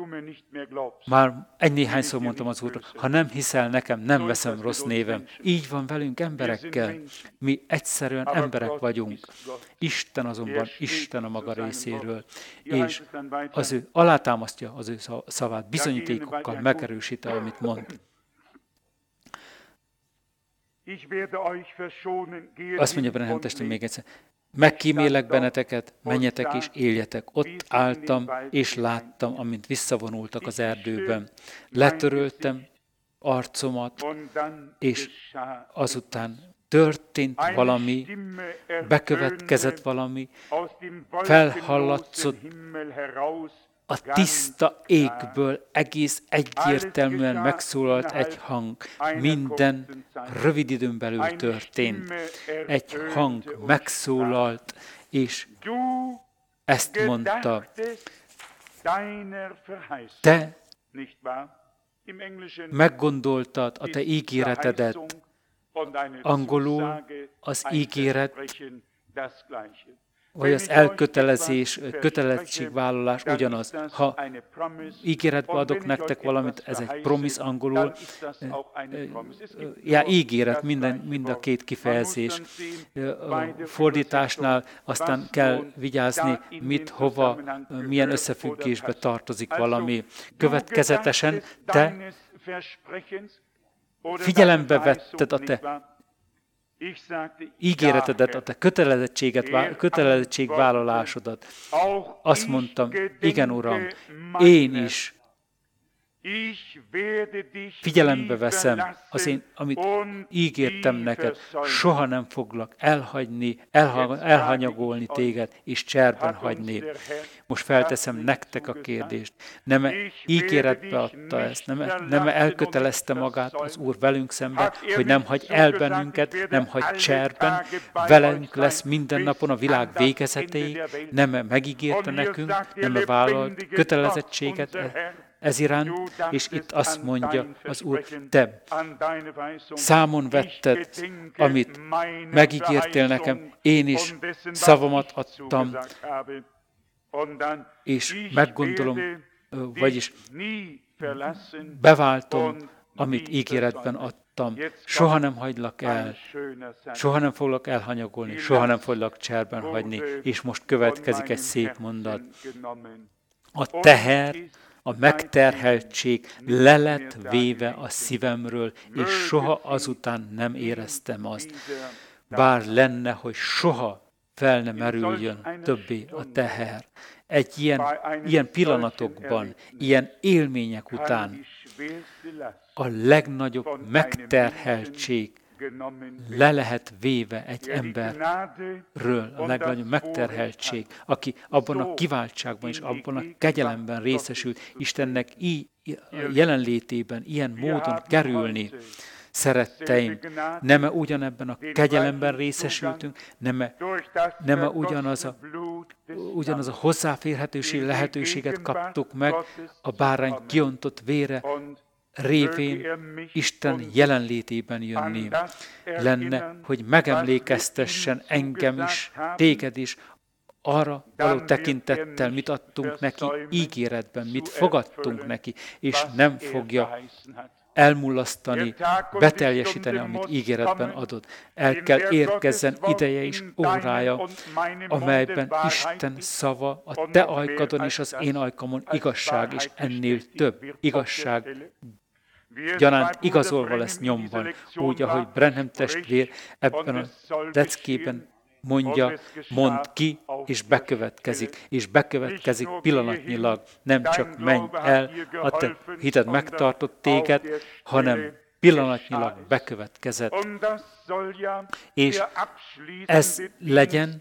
már néhányszor mondtam az Úrnak, ha nem hiszel nekem, nem veszem rossz névem. Így van velünk emberekkel. Mi egyszerűen emberek vagyunk. Isten azonban Isten a maga részéről. És az ő alátámasztja az ő szavát, bizonyítékokkal megerősíti, amit mond. Azt mondja Branham testvér még egyszer, megkímélek benneteket, menjetek és éljetek. Ott álltam és láttam, amint visszavonultak az erdőben. Letöröltem arcomat, és azután történt valami, bekövetkezett valami, felhallatszott a tiszta égből egész egyértelműen megszólalt egy hang. Minden rövid időn belül történt. Egy hang megszólalt, és ezt mondta, te meggondoltad a te ígéretedet. Angolul az ígéret, vagy az elkötelezés, kötelezettségvállalás ugyanaz. Ha ígéretbe adok nektek valamit, ez egy promise angolul, ígéret, mind a két kifejezés. Fordításnál aztán kell vigyázni, mit, hova, milyen összefüggésbe tartozik valami. Következetesen te figyelembe vetted a te ígéretedet, a te kötelezettségvállalásodat. Azt mondtam, igen, Uram, én is figyelembe veszem amit ígértem neked, soha nem foglak elhagyni, elhanyagolni téged, és cserben hagyni. Most felteszem nektek a kérdést. Nem ígéretbe adta ezt, nem elkötelezte magát az Úr velünk szemben, hogy nem hagy el bennünket, nem hagy cserben, velünk lesz minden napon a világ végezetéig, nem megígérte nekünk, nem vállalt kötelezettséget ez iránt, és itt azt mondja az Úr, te számon vetted, amit megígértél nekem, én is szavamat adtam, és meggondolom, vagyis beváltom, amit ígéretben adtam. Soha nem hagylak el, soha nem foglak elhanyagolni, soha nem foglak cserben hagyni. És most következik egy szép mondat. A teher, a megterheltség le lett véve a szívemről, és soha azután nem éreztem azt. Bár lenne, hogy soha fel nem merüljön többé a teher. Egy ilyen pillanatokban, ilyen élmények után a legnagyobb megterheltség le lehet véve egy emberről, a legnagyobb megterheltség, aki abban a kiváltságban és abban a kegyelemben részesült, Istennek jelenlétében ilyen módon kerülni. Szeretteim, nem-e ugyanebben a kegyelemben részesültünk, nem-e ugyanaz a hozzáférhetőség lehetőséget kaptuk meg a bárány kiontott vére révén Isten jelenlétében jönni. Lenne, hogy megemlékeztessen engem is, téged is, arra való tekintettel, mit adtunk neki ígéretben, mit fogadtunk neki, és nem fogja elmulasztani, beteljesíteni, amit ígéretben adott. El kell érkezzen ideje és órája, amelyben Isten szava a te ajkadon és az én ajkamon igazság, és ennél több igazság gyanánt igazolva lesz nyomban, úgy, ahogy Branham testvér ebben a leckében mond ki, és bekövetkezik pillanatnyilag. Nem csak menj el, a te hited megtartott téged, hanem pillanatnyilag bekövetkezett. És ez legyen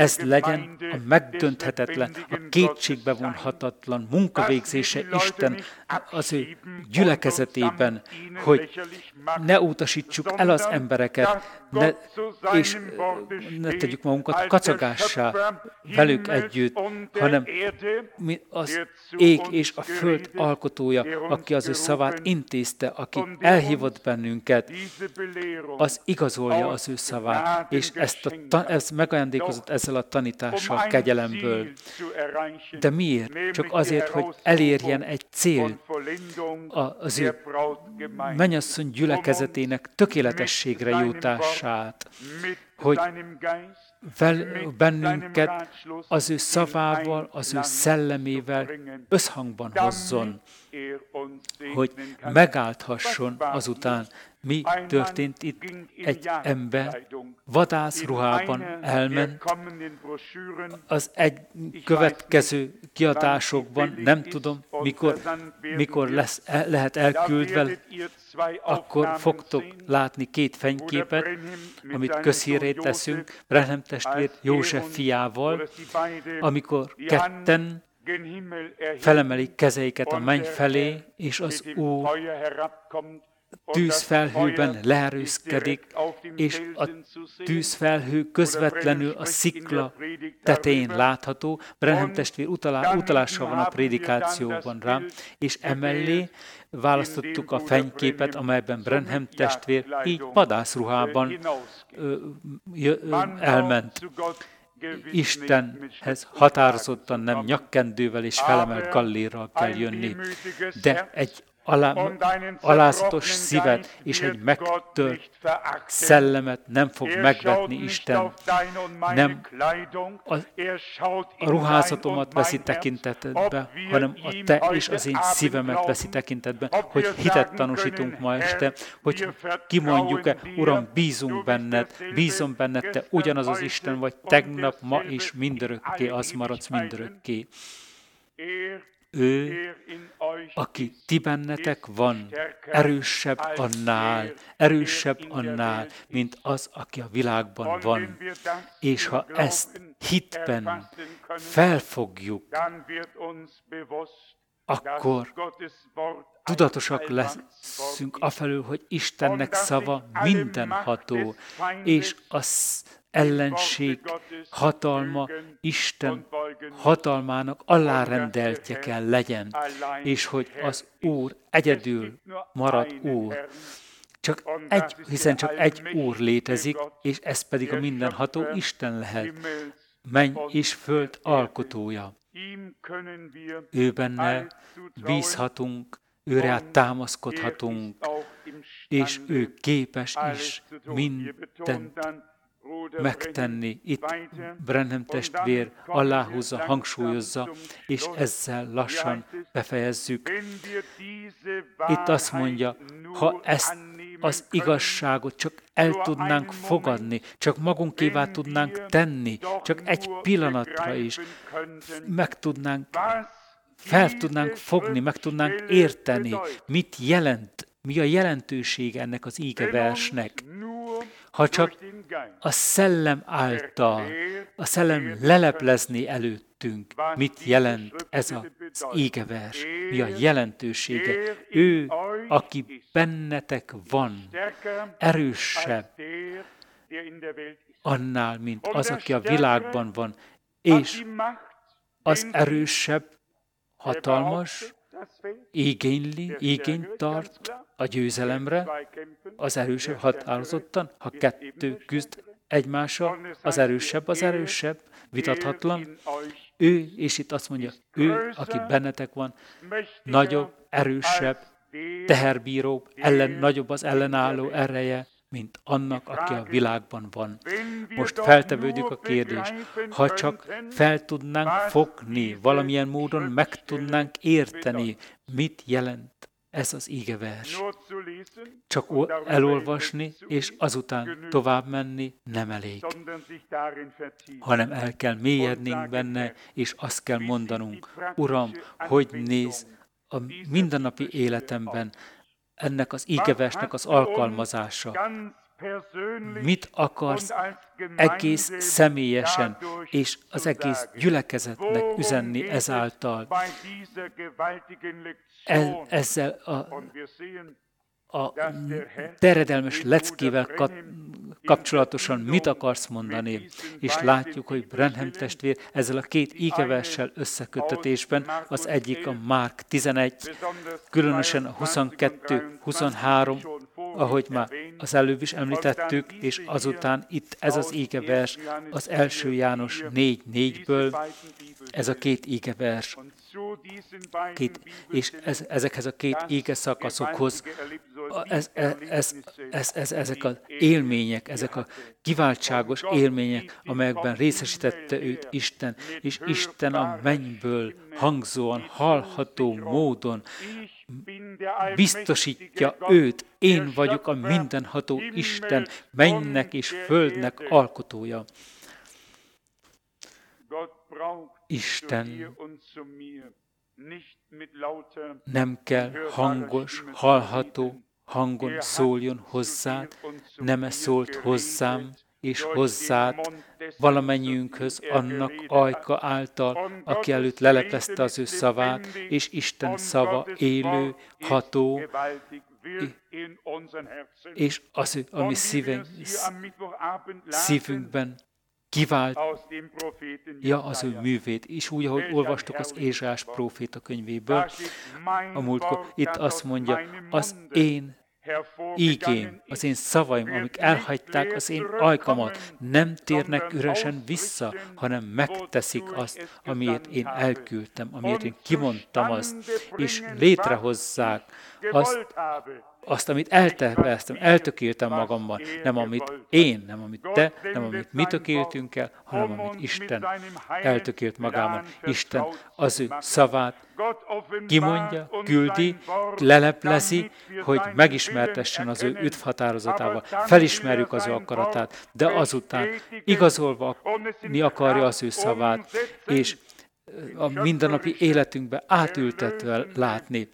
a megdönthetetlen, a kétségbe vonhatatlan munkavégzése Isten az ő gyülekezetében, hogy ne utasítsuk el az embereket, és ne tegyük magunkat kacagássá velük együtt, hanem mi az ég és a föld alkotója, aki az ő szavát intézte, aki elhívott bennünket, az igazolja az ő szavát, és ezt megajándékozott ezzel a tanítással kegyelemből. De miért? Csak azért, hogy elérjen egy cél, az ő mennyasszony gyülekezetének tökéletességre jutását, hogy bennünket az ő szavával, az ő szellemével összhangban hozzon, hogy megállthasson azután. Mi történt itt? Egy ember vadászruhában elment, az egy következő kiadásokban, nem tudom, mikor lehet elküldve, akkor fogtok látni 2 fényképet, amit közhírré teszünk, Branham testvér József fiával, amikor ketten felemelik kezeiket a menny felé, és az Úr tűzfelhőben leerőskedik, és a tűzfelhő közvetlenül a szikla tetején látható. Branham testvér utalása van a prédikációban rá, és emellé választottuk a fényképet, amelyben Branham testvér így vadászruhában elment. Istenhez határozottan nem nyakkendővel és felemelt gallérral kell jönni, de egy alázatos szívet és egy megtört szellemet nem fog megvetni Isten. Nem a ruházatomat veszi tekintetbe, hanem a te és az én szívemet veszi tekintetbe, hogy hitet tanúsítunk ma este, hogy kimondjuk-e, Uram, bízom benned, te ugyanaz az Isten vagy tegnap, ma és mindörökké, az maradsz mindörökké. Ő, aki ti bennetek van, erősebb annál, mint az, aki a világban van. És ha ezt hitben felfogjuk, akkor tudatosak leszünk afelől, hogy Istennek szava mindenható, és az ellenség hatalma Isten hatalmának alárendeltje kell legyen, és hogy az Úr egyedül marad Úr. Hiszen csak egy Úr létezik, és ez pedig a mindenható Isten lehet, menny és föld alkotója. Ő benne bízhatunk, őre támaszkodhatunk, és ő képes is mindent megtenni. Itt Branham testvér aláhúzza, hangsúlyozza, és ezzel lassan befejezzük. Itt azt mondja, ha ezt az igazságot csak el tudnánk fogadni, csak magunkévá tudnánk tenni, csak egy pillanatra is fel tudnánk fogni, meg tudnánk érteni, mit jelent, mi a jelentősége ennek az ígeversnek. Ha csak a szellem által, a szellem leleplezni előttünk, mit jelent ez az ígevers, mi a jelentősége. Ő, aki bennetek van, erősebb annál, mint az, aki a világban van, és az erősebb, hatalmas, igényt tart a győzelemre, az erősebb határozottan, ha kettő küzd egymással, az erősebb, vitathatlan. Ő, és itt azt mondja, ő, aki bennetek van, nagyobb, erősebb, teherbíróbb, nagyobb az ellenálló ereje, mint annak, aki a világban van. Most feltevődik a kérdés, ha csak fel tudnánk fogni, valamilyen módon meg tudnánk érteni, mit jelent ez az ígevers. Csak elolvasni, és azután tovább menni nem elég, hanem el kell mélyednünk benne, és azt kell mondanunk, Uram, hogy néz a mindennapi életemben ennek az ígeversnek az alkalmazása. Mit akarsz egész személyesen és az egész gyülekezetnek üzenni ezáltal? Ezzel a terjedelmes leckével kapcsolatosan mit akarsz mondani? És látjuk, hogy Branham testvér ezzel a két ígeverssel összeköttetésben, az egyik a Márk 11, különösen a 22, 23, ahogy már az előbb is említettük, és azután itt ez az ígevers az 1. János 4:4-ből, ez a két ígevers. És ezekhez a két ége szakaszokhoz ezek az élmények, ezek a kiváltságos élmények, amelyekben részesítette őt Isten, és Isten a mennyből hangzóan, hallható módon biztosítja őt, én vagyok a mindenható Isten, mennynek és földnek alkotója. Isten nem kell hangos, hallható hangon szóljon hozzád, nem szólt hozzám és hozzád, valamennyiünkhöz annak ajka által, aki előtt leleplezte az ő szavát, és Isten szava élő, ható, és az ő, ami szívünkben kiváltja az ő művét. És úgy, ahogy olvastuk az Ézsaiás próféta könyvéből, a múltkor, itt azt mondja, az én ígém, az én szavaim, amik elhagyták az én ajkamat, nem térnek üresen vissza, hanem megteszik azt, amiért én elküldtem, amiért én kimondtam azt, és létrehozzák azt, amit elterveztem, eltökéltem magamban, nem amit én, nem amit te, nem amit mi tökéltünk el, hanem amit Isten eltökélt magában. Isten az ő szavát kimondja, küldi, leleplezi, hogy megismertessen az ő üdvhatározatával. Felismerjük az ő akaratát, de azután igazolva akarja az ő szavát, és a mindennapi életünkbe átültetve látni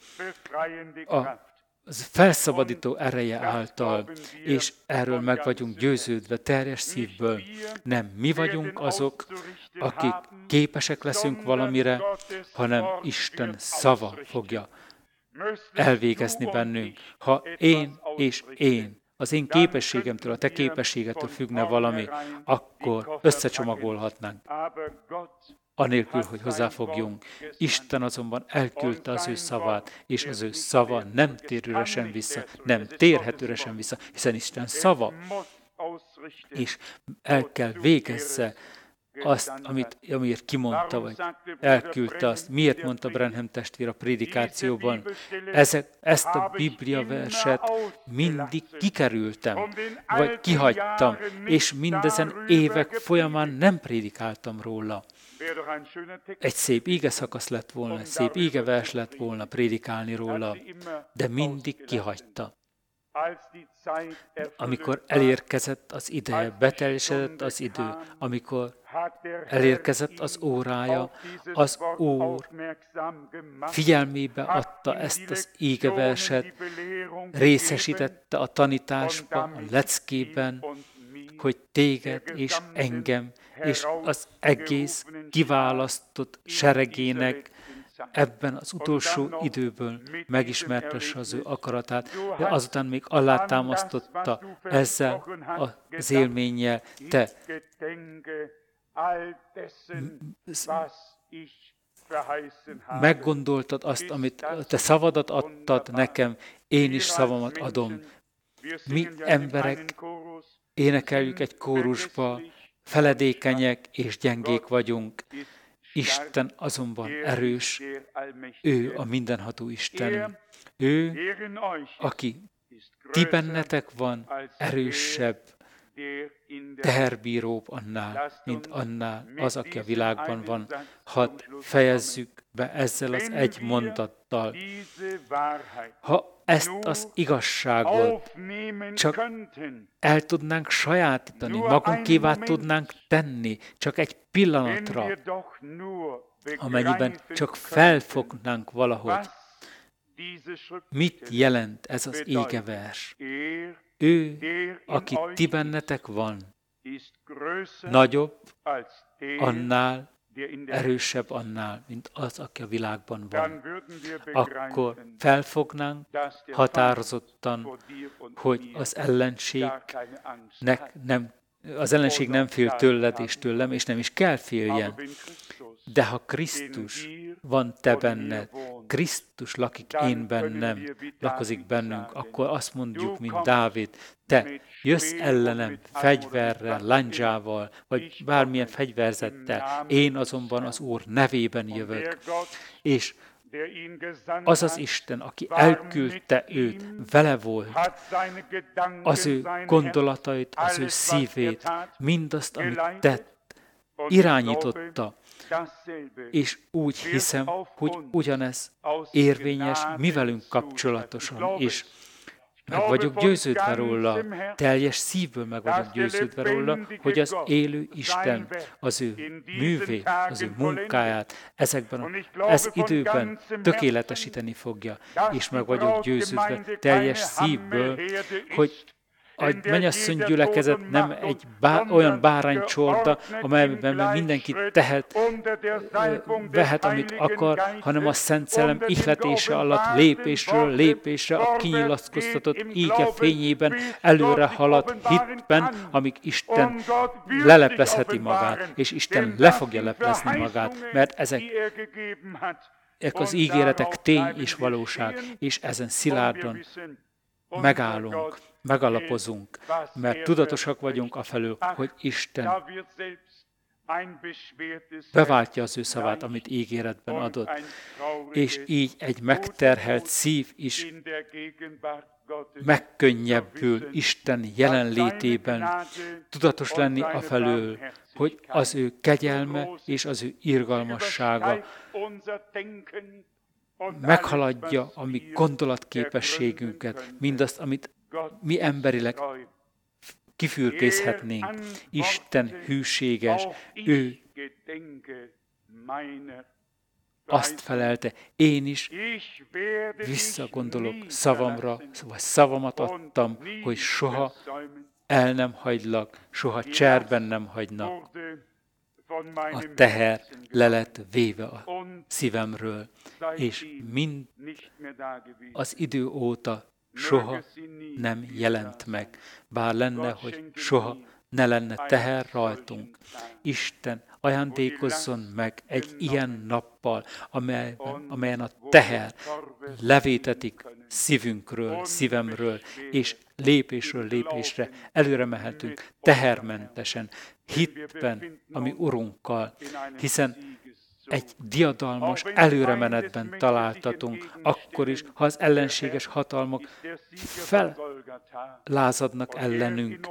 az felszabadító ereje által, és erről meg vagyunk győződve teljes szívből. Nem mi vagyunk azok, akik képesek leszünk valamire, hanem Isten szava fogja elvégezni bennünk. Ha én és én, az én képességemtől, a te képességetől függne valami, akkor összecsomagolhatnánk, anélkül, hogy hozzáfogjunk. Isten azonban elküldte az ő szavát, és az ő szava nem tér üresen vissza, nem térhet üresen vissza, hiszen Isten szava, és el kell végezze azt, amiért kimondta, vagy elküldte azt. Miért mondta Branham testvér a prédikációban? Ezt a Biblia verset mindig kikerültem, vagy kihagytam, és mindezen évek folyamán nem prédikáltam róla. Egy szép ígeszakasz lett volna, egy szép ígevers lett volna prédikálni róla, de mindig kihagyta. Amikor elérkezett az ideje, beteljesedett az idő, amikor elérkezett az órája, az Úr figyelmébe adta ezt az ígeverset, részesítette a tanításban, a leckében, hogy téged és engem, és az egész kiválasztott seregének ebben az utolsó időből megismertesse az ő akaratát, de azután még alátámasztotta ezzel az élménnyel, te meggondoltad azt, amit te szavadat adtad nekem, én is szavamat adom. Mi emberek énekeljük egy kórusba, feledékenyek és gyengék vagyunk. Isten azonban erős, ő a mindenható Isten. Ő, aki ti bennetek van, erősebb, teherbíróbb annál, mint annál az, aki a világban van. Hadd fejezzük be ezzel az egy mondattal. Ha ezt az igazságot csak el tudnánk sajátítani, magunkévá tudnánk tenni, csak egy pillanatra, amennyiben csak felfognánk valahogy. Mit jelent ez az ígevers? Ő, aki ti bennetek van, nagyobb annál, erősebb annál, mint az, aki a világban van. Akkor felfognánk határozottan, hogy az ellenség nem fél tőled és tőlem, és nem is kell féljen. De ha Krisztus van te benned, Krisztus lakik én bennem, lakozik bennünk, akkor azt mondjuk, mint Dávid, te jössz ellenem fegyverrel, landzsával, vagy bármilyen fegyverzettel, én azonban az Úr nevében jövök. És az az Isten, aki elküldte őt, vele volt, az ő gondolatait, az ő szívét, mindazt, amit tett, irányította, és úgy hiszem, hogy ugyanez érvényes mi velünk kapcsolatosan is. Meg vagyok győződve róla, teljes szívből meg vagyok győződve róla, hogy az élő Isten az ő művét, az ő munkáját ez időben tökéletesíteni fogja. És meg vagyok győződve teljes szívből, hogy a mennyasszony gyülekezet nem egy olyan báránycsorda, amelyben mindenki vehet, amit akar, hanem a Szent Szellem ihletése alatt lépésről lépésre a kinyilatkoztatott íge fényében előre halad hitben, amíg Isten leleplezheti magát, és Isten le fogja leplezni magát, mert ezek az ígéretek tény és valóság, és ezen szilárdan megállunk, megalapozunk, mert tudatosak vagyunk afelől, hogy Isten beváltja az ő szavát, amit ígéretben adott, és így egy megterhelt szív is megkönnyebbül Isten jelenlétében, tudatos lenni afelől, hogy az ő kegyelme és az ő irgalmassága meghaladja a mi gondolatképességünket, mindazt, amit mi emberileg kifürkészhetnénk. Isten hűséges, ő azt felelte, én is visszagondolok szavamra, vagy szavamat adtam, hogy soha el nem hagylak, soha cserben nem hagynak. A teher le lett véve a szívemről, és mind az idő óta soha nem jelent meg. Bár lenne, hogy soha ne lenne teher rajtunk. Isten ajándékozzon meg egy ilyen nappal, amelyen a teher levétetik szívünkről, szívemről, és lépésről lépésre előre mehetünk tehermentesen, hitben, ami Urunkkal, hiszen egy diadalmas előremenetben találtatunk, akkor is, ha az ellenséges hatalmak fellázadnak ellenünk.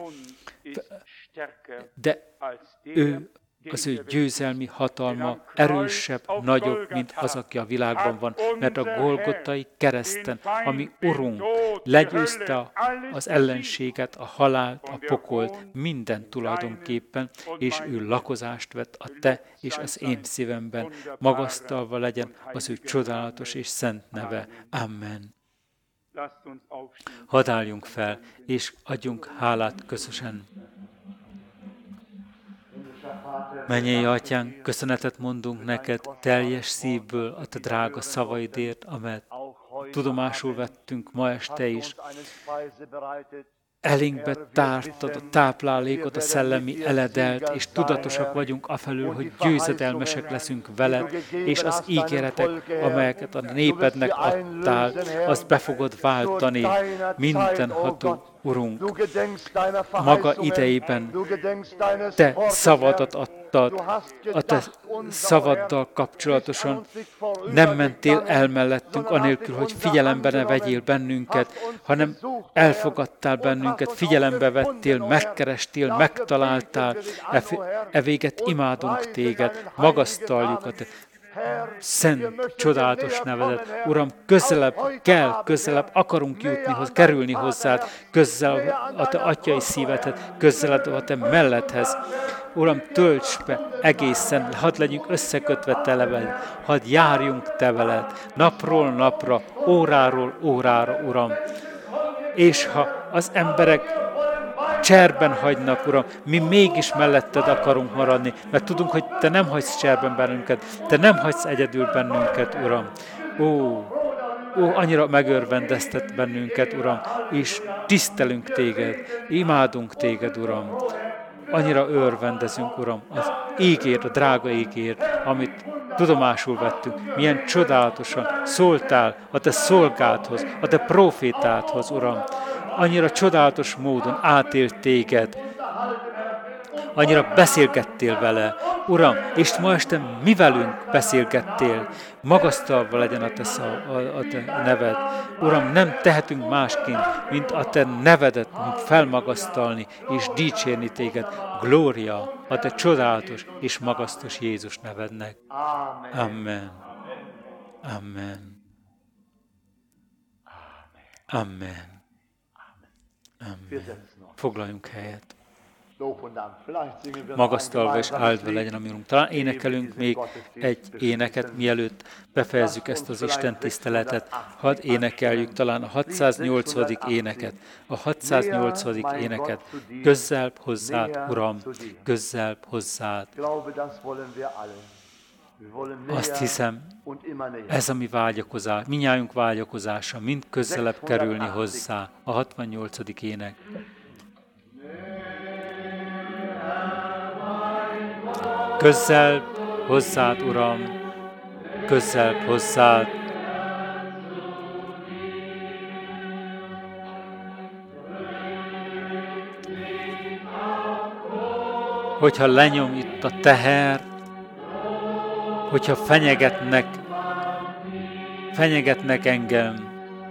De az ő győzelmi hatalma erősebb, nagyobb, mint az, aki a világban van. Mert a Golgotai kereszten, ami Urunk, legyőzte az ellenséget, a halált, a pokolt, minden tulajdonképpen, és ő lakozást vett a te és az én szívemben. Magasztalva legyen az ő csodálatos és szent neve. Amen. Hadd álljunk fel, és adjunk hálát közösen. Mennyei Atyánk, köszönetet mondunk neked teljes szívből a te drága szavaidért, amelyet tudomásul vettünk ma este is. Elénkbe tártad a táplálékot, a szellemi eledelt, és tudatosak vagyunk afelől, hogy győzedelmesek leszünk veled, és az ígéretek, amelyeket a népednek adtál, azt be fogod váltani, mindenható Urunk. Maga idejében te szavadat adtad, a te szavaddal kapcsolatosan nem mentél el mellettünk, anélkül, hogy figyelembe ne vegyél bennünket, hanem elfogadtál bennünket, figyelembe vettél, megkerestél, megtaláltál, véget imádunk téged, magasztaljuk a te szent, csodálatos nevedet. Uram, közelebb akarunk jutni, kerülni hozzád, közel a te atyai szívedhez, közelebb a te melledhez. Uram, tölts be egészen, hadd legyünk összekötve te veled, hadd járjunk te veled, napról napra, óráról órára, Uram. És ha az emberek cserben hagynak, Uram, mi mégis melletted akarunk maradni, mert tudunk, hogy te nem hagysz cserben bennünket, te nem hagysz egyedül bennünket, Uram. Ó, annyira megörvendeztet bennünket, Uram, és tisztelünk téged, imádunk téged, Uram. Annyira örvendezünk, Uram, az ígért, a drága ígért, amit tudomásul vettünk, milyen csodálatosan szóltál a te szolgádhoz, a te profétádhoz, Uram. Annyira csodálatos módon átélt téged, annyira beszélgettél vele, Uram, és ma este mi velünk beszélgettél, magasztalva legyen a te neved. Uram, nem tehetünk másként, mint a te nevedet felmagasztalni és dicsérni téged. Glória a te csodálatos és magasztos Jézus nevednek. Amen. Amen. Amen. Amen. Foglaljunk helyet. Magasztalva és áldva legyen a mi Urunk. Talán énekelünk még egy éneket, mielőtt befejezzük ezt az Isten tiszteletet. Hadd énekeljük talán a 608. éneket. A 608. éneket. Közelebb hozzád, Uram, közelebb hozzád. Azt hiszem, ez a mi vágyakozás, mindnyájunk vágyakozása, mind közelebb kerülni hozzá. A 68. ének. Közelebb hozzád, Uram, közelebb hozzád. Hogyha lenyom itt a teher, hogyha fenyegetnek engem,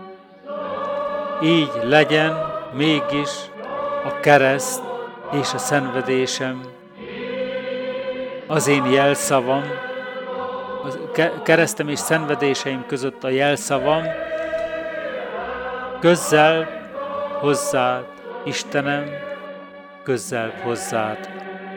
így legyen mégis a kereszt és a szenvedésem, az én jelszavam, keresztem és szenvedéseim között a jelszavam, közel hozzád, Istenem, közel hozzád.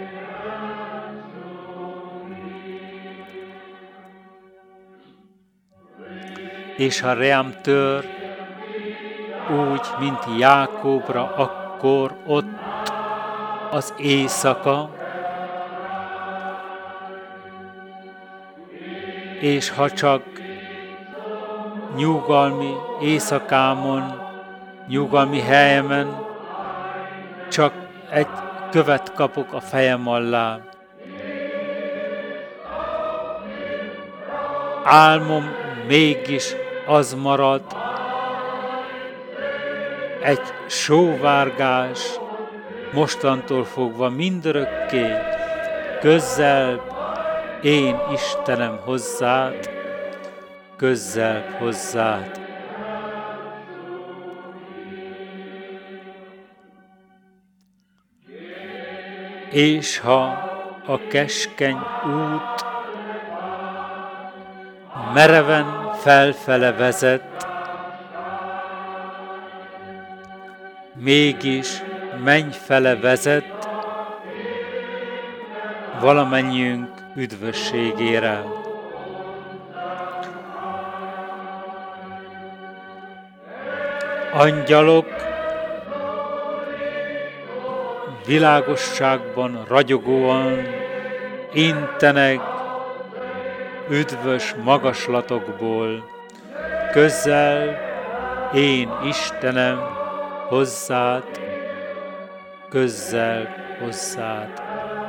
És ha rám tör, úgy, mint Jákóbra, akkor ott az éjszaka, és ha csak nyugalmi éjszakámon, nyugalmi helyemen csak egy követ kapok a fejem alá. Álmom mégis az marad, egy sóvárgás, mostantól fogva mindörökké, közelebb én Istenem hozzád, közelebb hozzád. És ha a keskeny út mereven felfele vezet, mégis menny fele vezet, valamennyiünk üdvösségére. Angyalok világosságban ragyogóan intenek üdvös magaslatokból, közel én Istenem hozzád, közel hozzád.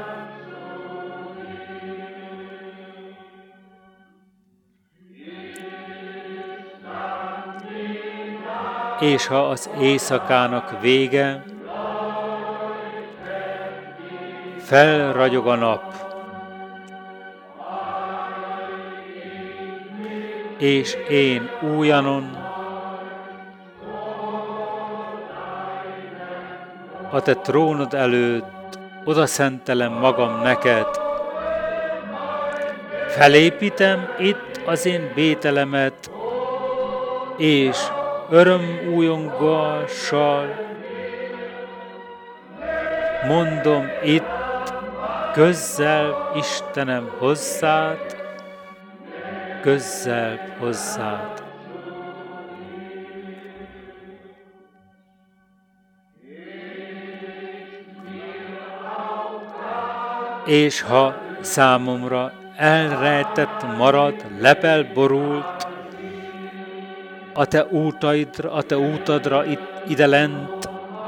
És ha az éjszakának vége, felragyog a nap, és én újanon a te trónod előtt odaszentelem magam neked. Felépítem itt az én bételemet, és örömújongással mondom itt, közel Istenem hozzád, közel hozzád. És ha számomra elrejtett marad, lepel borult, a te útadra ide lent,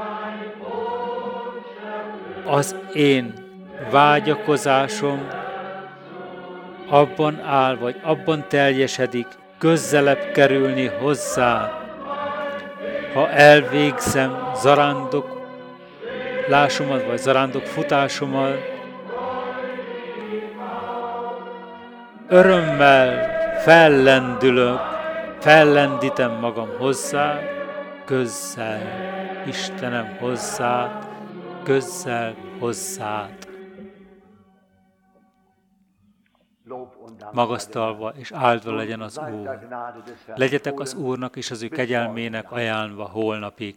az én vágyakozásom abban áll, vagy abban teljesedik, közelebb kerülni hozzá. Ha elvégzem zarándoklásomat, vagy zarándokfutásomat, örömmel fellendítem magam hozzá, közel, Istenem hozzád, közel hozzád. Magasztalva és áldva legyen az Úr. Legyetek az Úrnak és az ő kegyelmének ajánlva holnapig.